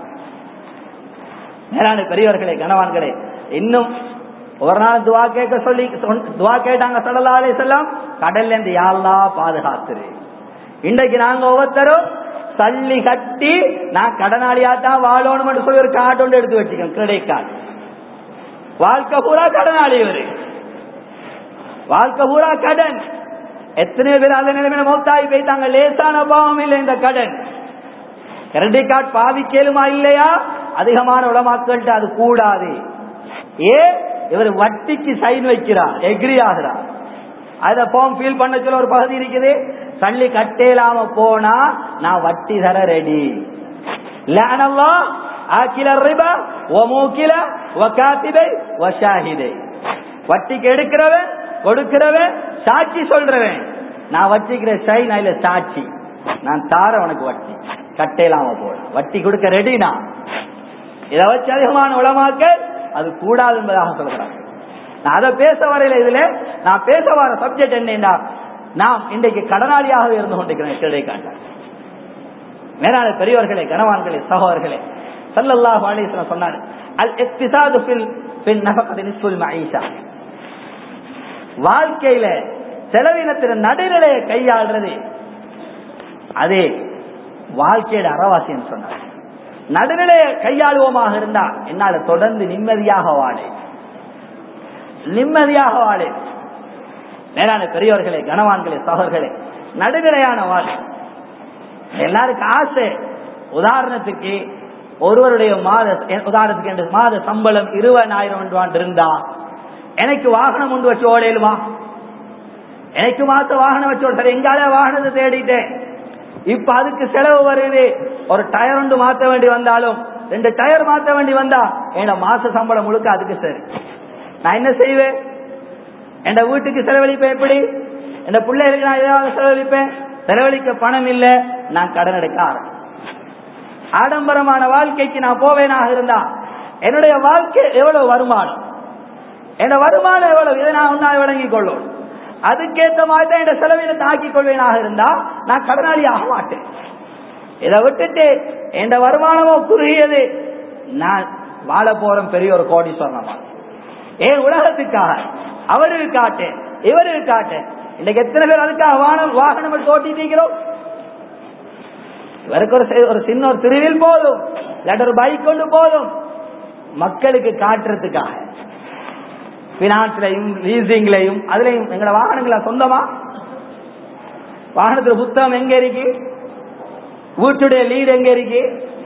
மேலான பெரியவர்களே, கணவான்களே, இன்னும் ஒரு நாள் துவா கேட்க சொல்லி துவா கேட்டாங்க ஸல்லல்லாஹு அலைஹி வஸல்லம், கடல்ல இருந்து யா அல்லாஹ் பாதுகாத்துரு. இன்றைக்கு நாங்க ஒவ்வொருத்தரும் சல்லி கட்டி நான் கடனாளியாத்தான் வாழணும் சொல்லி ஒரு கார்டு ஒன்று எடுத்து வச்சுக்கோங்க, கிரெடிட் கார்டு. வாழ்க்கை பூரா கடனாளி, இவரு வாழ்க்கை பூரா கடன். எத்தனை பேர் அந்த நிலைமையில மௌத்தாகி போயிட்டாங்க. லேசான பாவம் இல்லை இந்த கடன். கிரெடிட் கார்டு பாவிக்கலுமா இல்லையா? அதிகமான உலமாக்கள்கிட்ட அது கூடாது. இவர் வட்டிக்கு சைன் வைக்கிறார், எக்ரி ஆகிறார். அத ஃபார்ம் ஃபில் பண்ண சொல்ல ஒரு பகுதி இருக்குது. சல்லி கட்டேலாம போனா நான் வட்டி தர ரெடி. லஅனல்லாஹ் ஆகில ரிபா வ மூகில வ காதிபை வ ஷாஹிதை. வட்டிக்கு எடுக்கிறவன், கொடுக்கிறவன், சாட்சி சொல்றவன். நான் வச்சிக்கிற சைன் இல்ல சாட்சி, நான் தார உனக்கு வட்டி கட்டேலாம போட, வட்டி கொடுக்க ரெடினா. இதை வச்சு அதிகமான உலமாக்கள் அது கூடாது என்பதாக சொல்கிறாங்க. நான் அதை பேச வரையில, இதுல நான் பேச வர சப்ஜெக்ட் என்னன்னா, நாம் இன்றைக்கு கடனாளியாக இருந்து கொண்டிருக்கிறேன். மேலான பெரியவர்களே, கனவான்களே, சகோதரர்களே, ஸல்லல்லாஹு அலைஹி வஸல்லம் சொன்னார், அல் இக்திசாது ஃபில் நஃபகதி நிஸ்ஃபுல் மஈஷா. வாழ்க்கையில செலவினத்தின் நடுநிலையை கையாள்றது அதே வாழ்க்கையோட அறவாசின்னு சொன்னார். நடுநிலையை கையாளுவோமாக இருந்தா என்னால தொடர்ந்து நிம்மதியாக வாழ. மேலான பெரியவர்களே, கனவான்களே, சகோதரர்களே, நடுநிலையான வாழ்க்கை எல்லாருக்கும் ஆசை. உதாரணத்துக்கு ஒருவருடைய மாத சம்பளம் 20,000 இருந்தா எனக்கு வாகனம் ஒன்று வச்சு ஓடையிலுமா? எனக்கு மாத்த வாகனம் வச்சு ஓட எங்கால வாகனத்தை தேடிட்டேன். இப்ப அதுக்கு செலவு வருது. ஒரு டயர் ஒன்று மாத்த வேண்டி வந்தாலும் 2 டயர் மாத்த வேண்டி வந்தா என் மாச சம்பளம் முழுக்க அதுக்கு சரி. நான் என்ன செய்வேன்? என் வீட்டுக்கு செலவழிப்பேன். எப்படி என் பிள்ளைகளுக்கு நான் ஏதாவது செலவழிப்பேன்? செலவழிக்க பணம் இல்லை, நான் கடன் எடுக்க ஆரம்பிச்சேன். ஆடம்பரமான வாழ்க்கைக்கு நான் போவேனாக இருந்தா என்னுடைய வாழ்க்கை எவ்வளவு வருமானம், என் வருமானம் எவ்வளவு, இதை நான் உன்னால் விளங்கிக் கொள்ளும். அதுக்கேற்ற மாதிரி தான் என் செலவினத்தை ஆக்கிக் கொள்வேனாக இருந்தா நான் கடனாளி ஆக மாட்டேன். இதை விட்டுட்டு என் வருமானமோ குறுகியது, நான் வாழ போறேன் பெரிய ஒரு கோடீஸ்வரமா. ஏன் உலகத்துக்காக அவருக்கு காட்டேன், இவருக்கு காட்டேன். இன்னைக்கு எத்தனை பேர் அதுக்காக வாகனம் ஓட்டிட்டு இவருக்கு ஒரு சின்ன ஒரு திருவில் போதும், இல்லாட்ட ஒரு பைக் கொண்டு போதும், மக்களுக்கு காட்டுறதுக்காக பினான்ஸ்லையும் லீசிங்லையும் அதுலயும் எங்களோட வாகனங்கள சொந்தமா? வாகனத்துல புத்தகம் எங்க இருக்கு? வீட்டுடைய லீடு எங்க இருக்கு?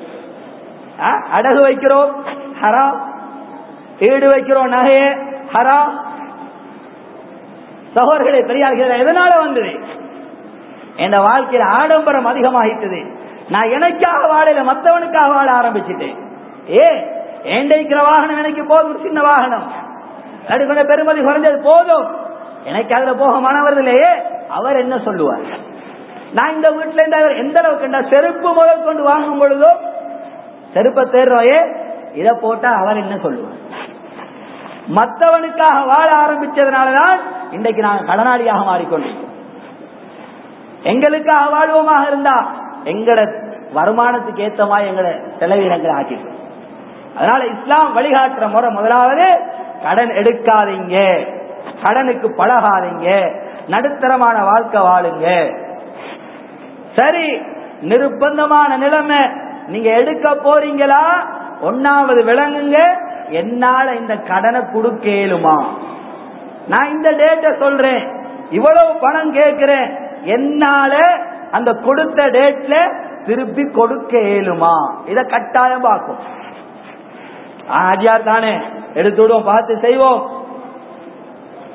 அடகு வைக்கிறோம் ஹராம், ஈடு வைக்கிறோம் நகைய ஹராம். சகோதரர்களே, பெரியார்கள், எதனால வந்தது? என் வாழ்க்கையில ஆடம்பரம் அதிகமாகிட்டது. நான் எனக்காக வாழல, மற்றவனுக்காக வாழ ஆரம்பிச்சுட்டேன். ஏண்டைக்கிற வாகனம் எனக்கு போதும், சின்ன வாகனம், அது கொஞ்சம் பெருமதி குறைஞ்சது போதும், எனக்கு அதுல போக மனம் வருதில்லையே. அவர் என்ன சொல்லுவார்? நான் இந்த வீட்டுல இருந்து எந்த அளவுக்கு செருப்பு முதல் கொண்டு வாங்கும் பொழுதோ செருப்பை தேர்றோயே, இதை போட்டா அவர் என்ன சொல்லுவார்? மற்றவனுக்காக வாழ ஆரம்பிச்சதுனாலதான் இன்றைக்கு நாங்கள் கடனாளியாக மாறிக்கொண்டிருக்கோம். எங்களுக்காக வாழ்வோமாக இருந்தா எங்கட வருமானத்துக்கு ஏற்ற மாதிரி எங்களை செலவினங்களை ஆக்கிட்டோம். அதனால இஸ்லாம் வழிகாட்டுற முறை முதலாவது கடன் எடுக்காதீங்க, கடனுக்கு பழகாதீங்க, நடுத்தரமான வாழ்க்கை வாழுங்க. சரி, நிர்பந்தமான நிலைமை நீங்க எடுக்க போறீங்களா? ஒன்னாவது விளங்குங்க, என்னால இந்த கடனை கொடுக்க இயலுமா? நான் இந்த டேட்டை சொல்றேன், இவ்வளவு பணம் கேட்கிறேன், என்னால அந்த கொடுத்த டேட்ல திருப்பி கொடுக்க இயலுமா? இத கட்டாயம் பார்க்கும். ஆஜியார் தானே எடுத்துடுவோம், பார்த்து செய்வோம்.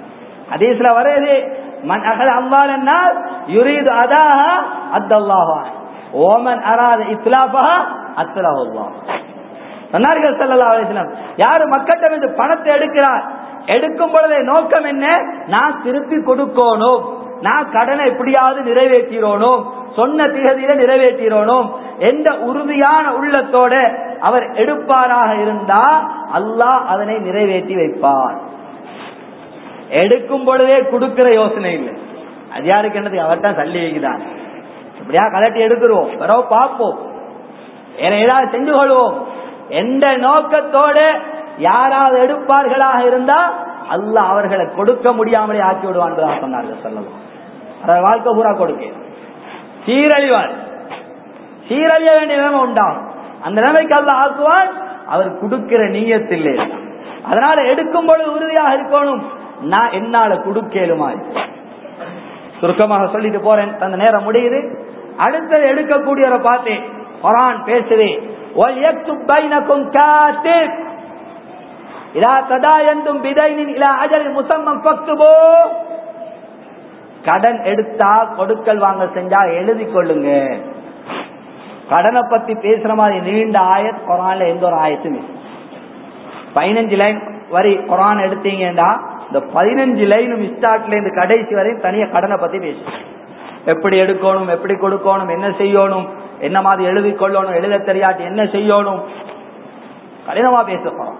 ஹதீஸ்ல வருது, மன் அகத அம்வாலன்னாஸ் யுரீது அதாஹா அத்தல்லாஹு ஓமன் அராத இத்லாஃபஹா அத்லஹுல்லாஹ். சொன்னார்கள் ஸல்லல்லாஹு அலைஹி வஸல்லம், யார் மக்களிடம் இந்த பணத்தை எடுக்கிறார், எடுக்கும் பொழுதே நோக்கம் என்ன, நான் திருப்பி கொடுக்கணும், நான் கடனை எப்படியாவது நிறைவேற்றணும், சொன்ன திகதியில நிறைவேற்றணும் என்ற உறுதியான உள்ளத்தோட அவர் எடுப்பாராக இருந்தா அல்லாஹ் அதனை நிறைவேற்றி வைப்பார். எடுக்கும் பொழுதே கொடுக்கிற யோசனை இல்லை. அது யாருக்கு என்னது, அவர்தான் தள்ளி வைக்கிறான், இப்படியா கலட்டி எடுக்கிறோம், பிறகு பார்ப்போம், வேற ஏதாவது செஞ்சு கொள்வோம் எந்த நோக்கத்தோட யாராவது எடுப்பார்களாக இருந்தா அல்லாஹ் அவர்களை கொடுக்க முடியாமலே ஆக்கி விடுவான் சொன்னார்கள். சொல்லலாம் அதாவது வாழ்க்கை பூரா கொடுக்க சீரழிவார், சீரழிய வேண்டிய நிலைமை உண்டாகும். அந்த நிலைமைக்கு அல்லாஹ் ஆக்குவான். அவர் கொடுக்கிற நீயத்தில்லை. அதனால எடுக்கும் பொழுது உறுதியாக இருக்கணும், நான் என்னால கொடுக்கலுமா. சுருக்கமாக சொல்லிட்டு போறேன், அந்த நேரம் முடியுது. அடுத்தது எடுக்கக்கூடியவரை பார்த்து குர்ஆன் பேசுது, வல்யக்துப் பைனகும் காத்திப் இதா ததாயந்தும் பிதைனின் இலா அஜலின் முஸம்மம் ஃபக்துபூ. கடன் எடுத்தா கொடுக்கல் வாங்க செஞ்சா எழுதி கொள்ளுங்க. கடனை பத்தி பேசுற மாதிரி நீண்ட ஆயத் குர்ஆன்ல எந்த ஒரு ஆயத்தும் இல்லை. 15 லைன் வரி குர்ஆன் எடுத்தீங்கன்னா இந்த 15 லைனும் ஸ்டார்ட்ல இருந்து கடைசி வரை தனியா கடனை பத்தி பேசும். எப்படி எடுக்கணும், எப்படி கொடுக்கணும், என்ன செய்யணும், என்ன மாதிரி எழுதி கொள்ளணும், எழுத தெரியாட்டி என்ன செய்யணும், கடினமா பேசுறோம்.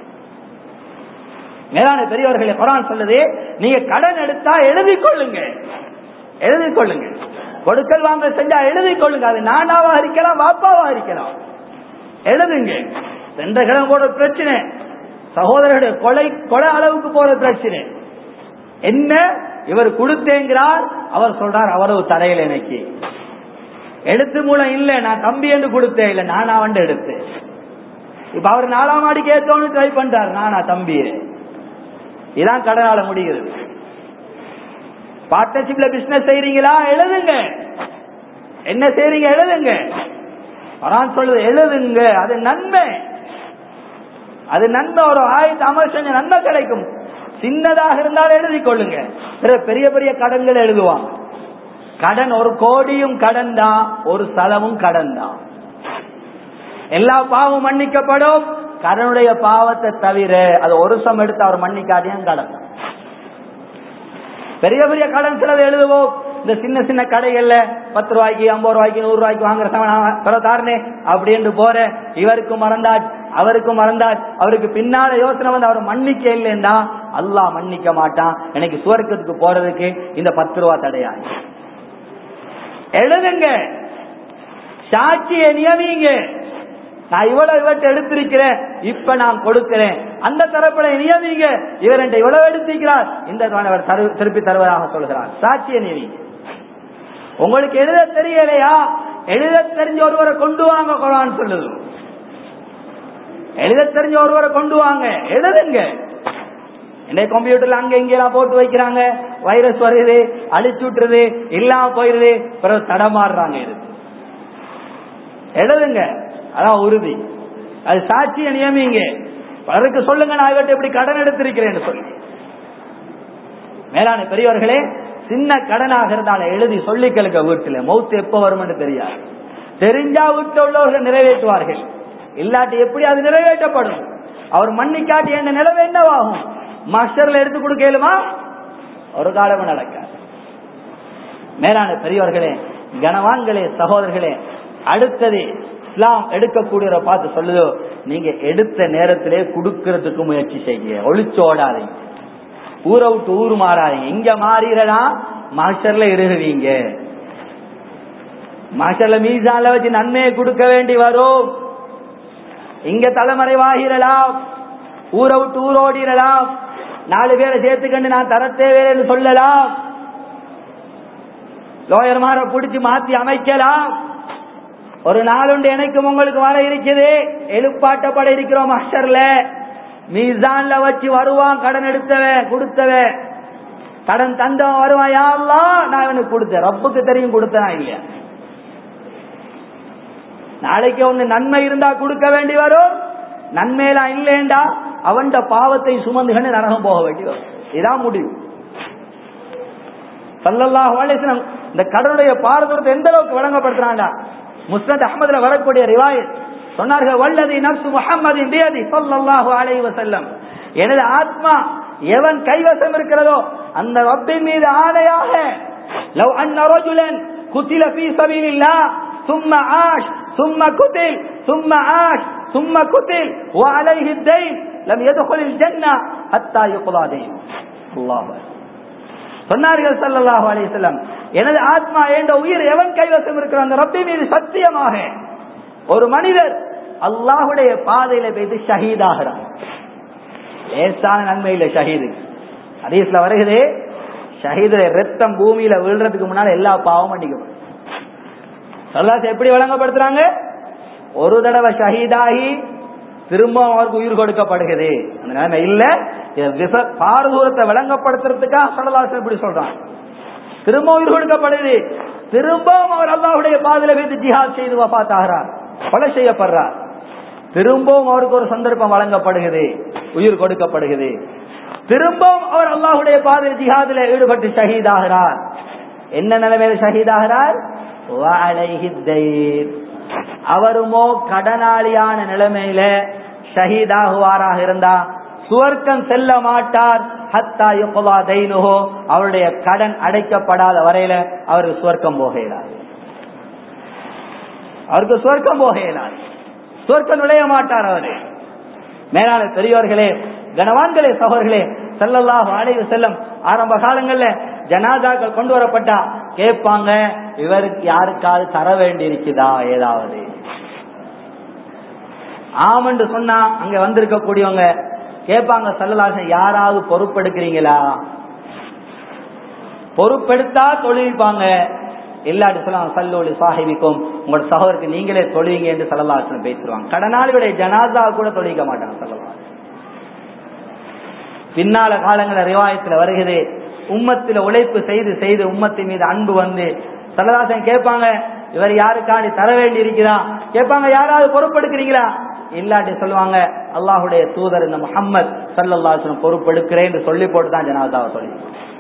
மேலான பெரியவர்களே, குர்ஆன் சொல்லுது, நீங்க கடன் எடுத்தா எழுதி கொள்ளுங்க, எழுதி கொள்ளுங்க. கொடுக்கல் வாங்க செஞ்சா எழுதி கொள்ளுங்க. அது நானாவா இருக்கலாம், பாப்பாவா இருக்கலாம், எழுதுங்க. சென்ற கிழமை போற பிரச்சனை, சகோதரருடைய கொலை அளவுக்கு போற பிரச்சனை என்ன, இவர் கொடுத்தேங்கிறார், அவர் சொல்றார் அவரது தடையில எனக்கு எழுத்து மூலம் இல்ல, நான் தம்பி என்று கொடுத்தேன், இல்ல நானா வந்து எடுத்து. இப்ப அவர் 4ஆம் மாடிக்கு ஏத்தோன்னு ட்ரை பண்றாரு, நானா தம்பி. இதான் கடனால முடிகிறது. பார்ட்னர்ஷிப்ல பிசினஸ் செய்றீங்களா, எழுதுங்க. என்ன செய்றீங்க, எழுதுங்க. குர்ஆன் சொல்லுது எழுதுங்க, அது நன்மை, அது நன்மை. ஒரு ஆயத்து அமல் செஞ்ச நன்மை கிடைக்கும். சின்னதாக இருந்தாலும் எழுதி கொள்ளுங்க. பெரிய பெரிய கடன்கள் எழுதுவாங்க. கடன் 1 கோடியும் கடன் தான், ஒரு சலமும் கடன் தான். எல்லா பாவமும் மன்னிக்கப்படும், கடனுடைய பாவத்தை தவிர அது ஒரு சம் எடுத்து அவர் மன்னிக்காட்டியும் கடன். பெரிய பெரிய கடன் சிலது எழுதுவோம். இந்த சின்ன சின்ன கடைகள்ல 10 ரூபாய்க்கு 50 ரூபாய்க்கு 100 ரூபாய்க்கு வாங்குற தாரணே அப்படின்னு போற, இவருக்கும் மறந்தாட் அவருக்கும் மறந்தாட், அவருக்கு பின்னால யோசனை வந்து அவர் மன்னிக்க இல்லைன்னா அல்லாஹ் மன்னிக்க மாட்டான். எனக்கு சுவர்க்கத்துக்கு போறதுக்கு இந்த 10 ரூபா தடையா. எழுதுங்க, சாட்சியை நியமிங்க. நான் இவ்வளவு இவற்றை எடுத்திருக்கிறேன், இப்ப நான் கொடுக்கிறேன். அந்த தரப்புல நியமிங்க, இவர் இவ்வளவு எடுத்திருக்கிறார், இந்த திருப்பி தருவதாக சொல்கிறார். சாட்சியை நியமிங்க. உங்களுக்கு எழுத தெரியலையா, எழுத தெரிஞ்ச ஒருவரை கொண்டு வாங்க. குர்ஆன் சொல்லுது, எழுத தெரிஞ்ச ஒருவரை கொண்டு வாங்க, எழுதுங்க. இந்த கம்ப்யூட்டர்ல அங்க இங்கெல்லாம் போட்டு வைக்கிறாங்க, வைரஸ் வருது, அழிச்சு விட்டுருது, இல்லாம போயிருது, பிறகு தடமாறுறாங்க. எழுதுங்க, அதான் உறுதி. அது சாட்சியை நியமிங்க. பிறருக்கு சொல்லுங்க, நான் இவற்றை எப்படி கடன் எடுத்திருக்கிறேன் சொல்லி. மேலான பெரியவர்களே, சின்ன கடனாக இருந்தாலும் எழுதி சொல்லிக்கலுக்க. வீட்டுல மௌத்து எப்ப வரும் என்று தெரியாது. தெரிஞ்சா வீட்டில் உள்ளவர்கள் நிறைவேற்றுவார்கள், இல்லாட்டி எப்படி அது நிறைவேற்றப்படும். அவர் மன்னிக்காட்டி என்ன நிலைமை என்னவாகும்? மாஸ்டர்ல எடுத்து கொடுக்கலுமா? ஒரு காலமும் நடக்காது. மேலான பெரியவர்களே, கனவான்களே, சகோதரர்களே, அடுத்தது இஸ்லாம் எடுக்கக்கூடியவரை பார்த்து சொல்லுதோ, நீங்க எடுத்த நேரத்திலே கொடுக்கறதுக்கு முயற்சி செய்ய, ஒளிச்சோடாதீங்க, ஊரை விட்டு ஊர் மாறாதீங்க. இங்க மாறிடலாம், மாஸ்டர்ல இருவீங்க. மாஸ்டர்ல மீசான்ல வச்சு நன்மையை கொடுக்க வேண்டி வரும். இங்க தலைமறைவாகிடலாம், ஊரை விட்டு ஊரோடிடலாம், 4 பேரை சேர்த்துக்கண்டு நான் தரத்தேவேன்னு சொல்லலாம், லோயர் மாற பிடிச்சு மாத்தி அமைக்கலாம். ஒரு நாளுண்டு எனக்கும் உங்களுக்கு வர இருக்குது, எழுப்பாட்டப்பட இருக்கிறோம். மாஸ்டர்ல மீசான்ல வச்சு வருவான், கடன் எடுத்தவன் கொடுத்தவன், கடன் தந்தவன் வருவான். யா அல்லாஹ், நான் இவனுக்கு கொடுத்தேன், ரப்புக்கு தெரியும் கொடுத்தனா இல்லையா. நாளைக்கு ஒண்ணு நன்மை இருந்தா கொடுக்க வேண்டி வரும், நன்மையெல்லாம் இல்லைண்டா அவன் பாவத்தை சுமந்துகன்னு நரகம் போக வேண்டி வரும். இதான் முடிவு. ஸல்லல்லாஹு அலைஹி வஸல்லம் இந்த கடனுடைய பாரதூரத்தை எந்த அளவுக்கு வழங்கப்படுத்துறாண்டா, முஸ்னத் அஹ்மதுல வரக்கூடிய ரிவாயத் சொன்னார்கள், வல்லதி நஃப்சு முஹம்மதின் பியதி ஸல்லல்லாஹு அலைஹி வஸல்லம், எனது ஆத்மா எவன் கைவசம் இருக்கிறதோ அந்த ரப்பின் மீது ஆணையாக, லவ் அன்ன ரஜுலன் குத்தில ஃபீ ஸபீலில்லாஹ் ثم عاش ثم قتل ثم عاش ثم قتل وعليه الدين لم يدخل الجنة حتى يقضى دينه. அல்லாஹ் சொன்னார்கள் ஸல்லல்லாஹு அலைஹி வஸல்லம், எனது ஆத்மா என்ற உயிர் எவன் கைவசம் இருக்கிற அந்த ரப்பின் மீது சத்தியமாக, ஒரு மனிதர் அல்லாஹ்வுடைய பாதையில போய் ஷஹீதாகிறார். லேசான நன்மை இல்ல ஷஹீது. ஹதீஸ்ல வருகிறது, ஷஹீதுடைய ரத்தம் பூமியில விழுறதுக்கு முன்னால எல்லா பாவம் மன்னிக்கப்படும். அல்லாஹ் எப்படி வழங்கப்படுத்துறாங்க, ஒரு தடவை ஷஹீதாகி திரும்ப அவருக்கு உயிர் கொடுக்கப்படுகிறது. அந்த நிலைமை இல்ல, பாரதூரத்தை விளங்கப்படுத்துறதுக்காக ஸல்லல்லாஹு இப்படி சொல்றாங்க. திரும்ப உயிர் கொடுக்கப்படுது, திரும்பவும் அவர் அல்லாஹ்வுடைய பாதையில வைத்து ஜிஹாத் செய்து வஃபாத் ஆகிறார், கொலை செய்யப்படுறார். திரும்பவும் அவருக்கு ஒரு சந்தர்ப்பம் வழங்கப்படுகிறது, உயிர் கொடுக்கப்படுகிறது. திரும்பவும் அவர் அல்லாஹ்வுடைய பாதையில் ஜிஹாதில் ஈடுபட்டு ஷஹீதாகிறார். என்ன நிலைமையில ஷஹீதாகிறார், அவருமோ கடனாளியான நிலைமையில ஷஹீதாகுவாராக இருந்தா சுவர்க்கம் செல்ல மாட்டார். ஹத்தா யுக்லா தைனுஹு, அவருடைய கடன் அடைக்கப்படாத வரையில அவருக்கு சுவர்க்கம் போகிறார். அவருக்கு சுவர்க்கம் போகிறார், சுவர்க்கம் நுழைய மாட்டார் அவரு. மேலான பெரியோர்களே, கனவான்களே, சகோதரர்களே, ஸல்லல்லாஹு அலைஹி வஸல்லம் ஆரம்ப காலங்கள்ல ஜனாதாக்கள் கொண்டு வரப்பட்டா கேட்பாங்க, இவருக்கு யாருக்காவது தர வேண்டி இருக்குதா ஏதாவது. ஆமண்டு சொன்னா அங்க வந்திருக்க கூடியவங்க கேட்பாங்க, ஸல்லல்லாஹு யாராவது பொறுப்பெடுக்கிறீங்களா? பொறுப்பெடுத்தா தொழுவிப்பாங்க, இல்லாட்டி சொல்லுவாங்க சல்லோலி சாஹிபிக்கும், உங்களோட சகோதரருக்கு நீங்களே தொழுவீங்க என்று ஸல்லல்லாஹு பேசுவாங்க. கடனாளியுடைய ஜனாதா கூட தொழுவிக்க மாட்டாங்க ஸல்லல்லாஹு. பின்னால காலங்கள ரிவாயத்துல வருகிறது, உம்மத்தில உழைப்பு செய்து செய்து உம்மத்தின் மீது அன்பு வந்து ஸல்லல்லாஹு கேட்பாங்க, இவர் யாருக்காண்டி தர வேண்டி இருக்குதா கேட்பாங்க, யாராவது பொறுப்பெடுக்கிறீங்களா? இல்லாட்டி சொல்லுவாங்க, அல்லாஹ்வுடைய தூதர் இந்த முஹம்மது ஸல்லல்லாஹு அலைஹி வஸல்லம் பொறுப்பெடுக்கிறேன் என்று சொல்லி போட்டுதான் ஜனாதாவை சொல்லி.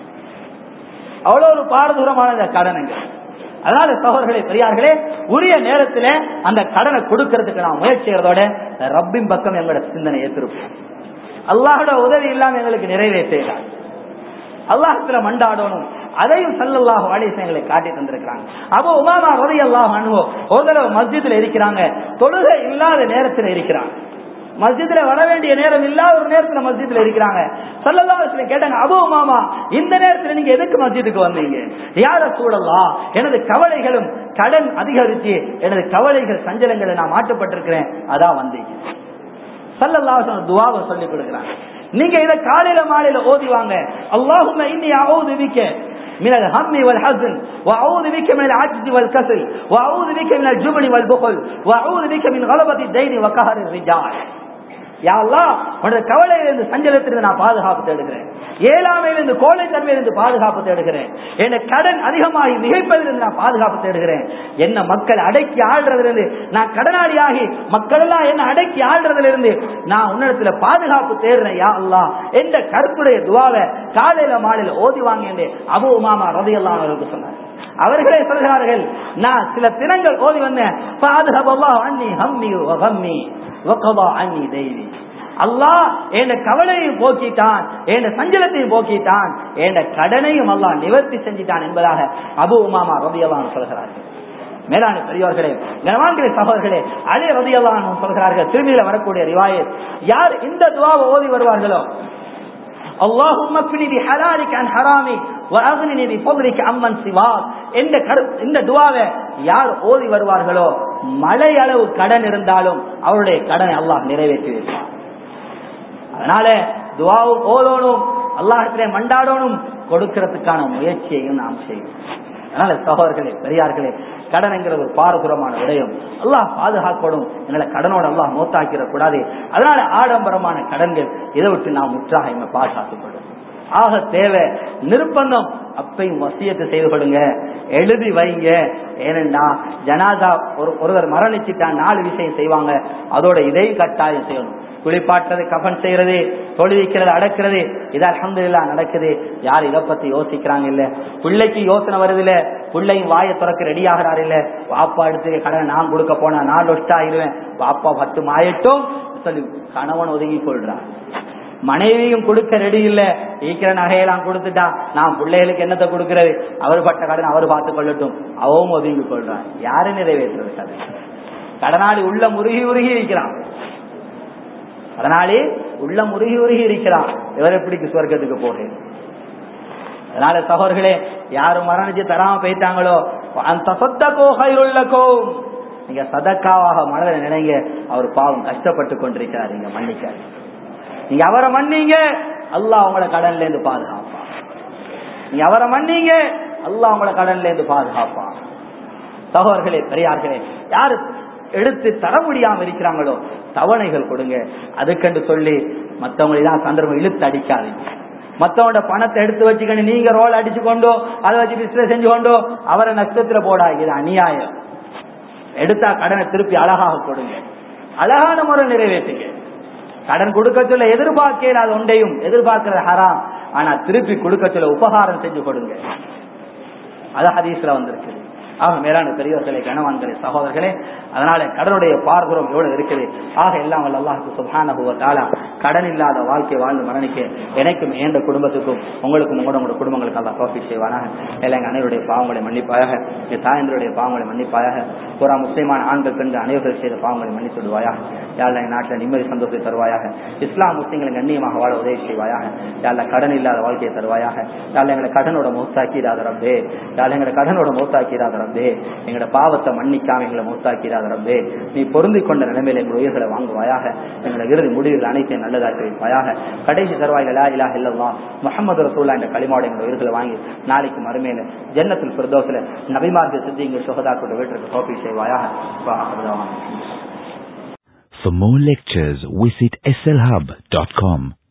அவ்வளவு ஒரு பாரதூரமான கடனுங்க. அதனால சகோதரர்களே, பெரியார்களே, உரிய நேரத்துல அந்த கடனை கொடுக்கறதுக்கு நாம் முயற்சி செய்யறதோட ரப்பின் பக்கம் எங்களோட சிந்தனை ஏற்றிருப்போம். அல்லாஹோட உதவி இல்லாம எங்களுக்கு நிறைவேற்றாது. அல்லாஹ்விடத்துல மண்டாடணும். அதையும் ஸல்லல்லாஹு அலைஹி வஸல்லம் காட்டி தந்திருக்கிறாங்க. அபூ உமாமா ரலியல்லாஹு அன்ஹு ஒரு தடவை மஸ்ஜித்ல இருக்கிறாங்க, தொழுகை இல்லாத நேரத்துல இருக்கிறாங்க, மஸ்ஜித்ல வர வேண்டிய நேரம் இல்லாத ஒரு நேரத்துல மஸ்ஜித்ல இருக்கிறாங்க. ஸல்லல்லாஹு அலைஹி வஸல்லம் கேட்டாங்க, அபூ உமாமா இந்த நேரத்துல நீங்க எதுக்கு மஸ்ஜிதுக்கு வந்தீங்க? யா ரசூலல்லாஹ், எனது கவலைகளும் கடன் அதிகரிச்சு எனது கவலைகள் சஞ்சலங்களை நான் மாற்றப்பட்டிருக்கிறேன், அதான் வந்தீங்க. ஸல்லல்லாஹு அலைஹி வஸல்லம் துஆவை சொல்லி கொடுக்கிறாங்க. நீங்க இத காலையில மாலையில ஓதிவாங்க, அல்லாஹும்ம இன்னி அஊது பிக من الهم والحزن واعوذ بك من العجز والكسل واعوذ بك من الجبن والبخل واعوذ بك من غلبة الدين وقهر الرجال. யா அல்லாஹ், உன்னுடைய கவலையிலிருந்து சஞ்சலத்திலிருந்து நான் பாதுகாப்பு தேடுகிறேன், ஏழாமையிலிருந்து கோழைத்தன்மையிலிருந்து பாதுகாப்பு தேடுகிறேன், என்ன கடன் அதிகமாகி மிகைப்பதிலிருந்து நான் பாதுகாப்பு தேடுகிறேன், என்ன மக்கள் அடக்கி ஆள்றதிலிருந்து நான் கடனாளியாகி மக்கள் எல்லாம் என்ன அடக்கி ஆள்றதிலிருந்து நான் உன்னிடத்துல பாதுகாப்பு தேடுறேன் யா அல்லாஹ் என்ற கருத்துடைய துஆவை காலையில மாலையில ஓதிவாங்க என்று அபூ உமாமா ரலியல்லாஹு அன்ஹு சொன்னார். அவர்களே சொல்கிறார்கள், நான் சில தினங்கள் ஓதி வந்தேன், ஃபஅத்ஹபல்லாஹு அன்னி ஹம்மி வ கம்மி வகதா அன்னி தைனி. அல்லாஹ் என் கவலையையும் போக்கிட்டான், என் சஞ்சலத்தையும் போக்கிட்டான், என் கடனையும் அல்லாஹ் நிவர்த்தி செஞ்சிட்டான் என்பதாக அபூ உமாமா ரலியல்லாஹு அன்ஹு சொல்கிறார்கள். மேலான பெரியோர்களே, கனவான்களே, சகோதரர்களே, அலி ரலியல்லாஹு அன்ஹு சொல்கிறார்கள், திருமதியில வரக்கூடிய ரிவாயத், யார் இந்த துஆவை ஓதி வருவார்களோ, அல்லாஹும்ம க்ஃபினி பிஹலாலிக அன் ஹராமி வஅக்னினி பிஃضلிக அம்மன் சிவாக், இந்த துஆவை யார் ஓதி வருவார்களோ மலை அளவு கடன் இருந்தாலும் அவருடைய கடனை அல்லாஹ் நிறைவேற்றி வைப்பார். அதனால துஆவும் ஓதணும், அல்லாஹ்விடத்திலே மண்டாடணும், கொடுக்கிறதுக்கான முயற்சியையும் நாம் செய்யணும். அதனால சகோதரர்களே, பெரியார்களே, கடன் என்கிற ஒரு பாரதூரமான விடயம். அல்லாஹ் பாதுகாக்கணும், எங்களை கடனோடு அல்லாஹ் மௌத்தாக்கிட கூடாது. அதனால ஆடம்பரமான கடன்கள் இதை விட்டு நாம் முற்றாக எங்களை பாதுகாத்துக்கொள்ளும். ஆக தேவை நிர்பந்தம், அப்பையும் வசியத்தை செய்து கொடுங்க, எழுதி வைங்க, ஏனென்றா ஜனாதா ஒருவர் மரணிச்சுட்டா 4 விஷயம் செய்வாங்க. அதோட இதையும் கட்டாயம் செய்யணும். குளிப்பாட்டுறது, கஃன் செய்யறது, தொழுவிக்கிறது, அடக்கிறது, இது அல்ஹம்துலில்லாஹ் நடக்குது. யார் இதை பத்தி யோசிக்கிறாங்க இல்ல. பிள்ளைக்கு யோசனை வருது இல்ல, பிள்ளையும் வாயை துறக்க ரெடி ஆகிறாரு இல்ல. பாப்பா எடுத்து கடனை நான் கொடுக்க போனா நான் லொஸ்ட் ஆகிடுவேன், பாப்பா 10 மாயட்டும் சொல்லி கணவன் ஒதுங்கி கொள்றான். மனைவியும் கொடுக்க ரெடி இல்ல, ஈக்கிற நகையெல்லாம் கொடுத்துட்டா நான் பிள்ளைகளுக்கு என்னத்தை கொடுக்கறது, அவர் பட்ட கடன் அவர் பார்த்து கொள்ளட்டும், அவவும் ஒதுங்கி கொள்றான். யாரு நிறைவேற்றுறது? கதை கடனாளி உள்ள முருகி உருகி இருக்கிறான். கடனாளி உள்ள முருகி உருகி இருக்கிறான். இவர் எப்படிக்கு சுவர்க்கத்துக்கு போக? அதனால சகோதரர்களே, யாரும் மரணிச்சு தராம போயிட்டாங்களோ அந்த சொத்தக்கோ கையுள்ளக்கோ, நீங்க சதக்காவாக மனதில் நினைங்க. அவர் பாவம் கஷ்டப்பட்டு கொண்டிருக்கிறார், நீங்க மன்னிக்க. நீங்க அவரை மன்னிங்க, அல்லாஹ் உங்களை கடன்ல இருந்து பாதுகாப்பான். நீங்க அவரை மன்னிங்க, அல்லாஹ் உங்களை கடன்ல இருந்து பாதுகாப்பான். சகோதரர்களே, பெரியார்களே, யாரு எடுத்து தர முடியாம இருக்கிறாங்களோ தவணைகள் கொடுங்க. அதுக்கென்று சொல்லி மற்றவங்களதான் சந்தர்ப்பம் இழுத்து அடிக்காதீங்க. மற்றவங்களோட பணத்தை எடுத்து வச்சுக்கணும், நீங்க ரோல் அடிச்சு கொண்டோ அதை வச்சு பிசினஸ் செஞ்சு கொண்டோ அவரை நஷ்டத்துல போடாது. இது அநியாயம். எடுத்தா கடனை திருப்பி அழகாக கொடுங்க, அழகான முறை நிறைவேற்றுங்க. கடன் கொடுக்க சொல்ல எதிர்பார்க்கல, அது ஒன்றையும் எதிர்பார்க்கிறது ஹராம். ஆனா திருப்பி கொடுக்க சொல்ல உபகாரம் செஞ்சு கொடுங்க. அது ஹதீஸ்ல வந்திருக்கு. ஆக மேலான பெரியவர்களே, கணவான்களே, சகோதரர்களே, அதனால கடனுடைய பார்க்குறோம் எவ்வளவு இருக்குது. ஆக எல்லாம் அல்லாஹ்வுக்கு சுப்ஹானஹு வ தஆலா கடன் இல்லாத வாழ்க்கை வாழ்ந்து மரணிக்க எனக்கும் எந்த குடும்பத்துக்கும் உங்களுக்கும் உங்களோட குடும்பங்களுக்கு அல்லாஹ் தௌஃபீக் செய்வானாக. எல்லாம் அனைவருடைய பாவங்களை மன்னிப்பாயாக, என் தாயந்தருடைய பாவங்களை மன்னிப்பாயாக, பூரா முஸ்லிமான ஆண்கள் பெண்கள் அனைவர்கள் செய்த பாவங்களை மன்னித்து விடுவாயாக. யாரெல்லாம் என் நாட்டில் நிம்மதி சந்தோஷத்தை தருவாயாக. இஸ்லாம் முஸ்லிம்களை கண்ணியமாக வாழ உதவி செய்வாயாக. யாரெல்லாம் கடன் இல்லாத வாழ்க்கையை தருவாயாக. யாரெல்லாம் எங்களை கடனோட மௌத்தாக்கிறாத ரப்பே, யாரெல்லாம் எங்களை கடனோட மௌத்தாக்கிறாத ரப்பே, எங்களோட பாவத்தை மன்னிக்காம எங்களை மௌத்தாக்கிறாத ரப்பே, நீ பொருந்தி கொண்ட நிலைமையில எங்கள் உயிர்களை வாங்குவாயாக. எங்களை இறுதி முடிவுகள் அனைத்தையும் நல்லதாக்கி வைப்பாயாக. கடைசி தருவாயில் லா இலாஹ இல்லல்லாஹ் முஹம்மது ரசூலுல்லாஹ் என்ற கலிமாவோட எங்கள் உயிர்களை வாங்கி நாளைக்கு மறுமையில ஜன்னத்துல் ஃபிர்தௌஸ்ல நபிமார்கள் சித்திகள் சுஹதாக்களோட வீட்டுக்கு தௌஃபீக் செய்வாயாக. For more lectures, visit slhub.com.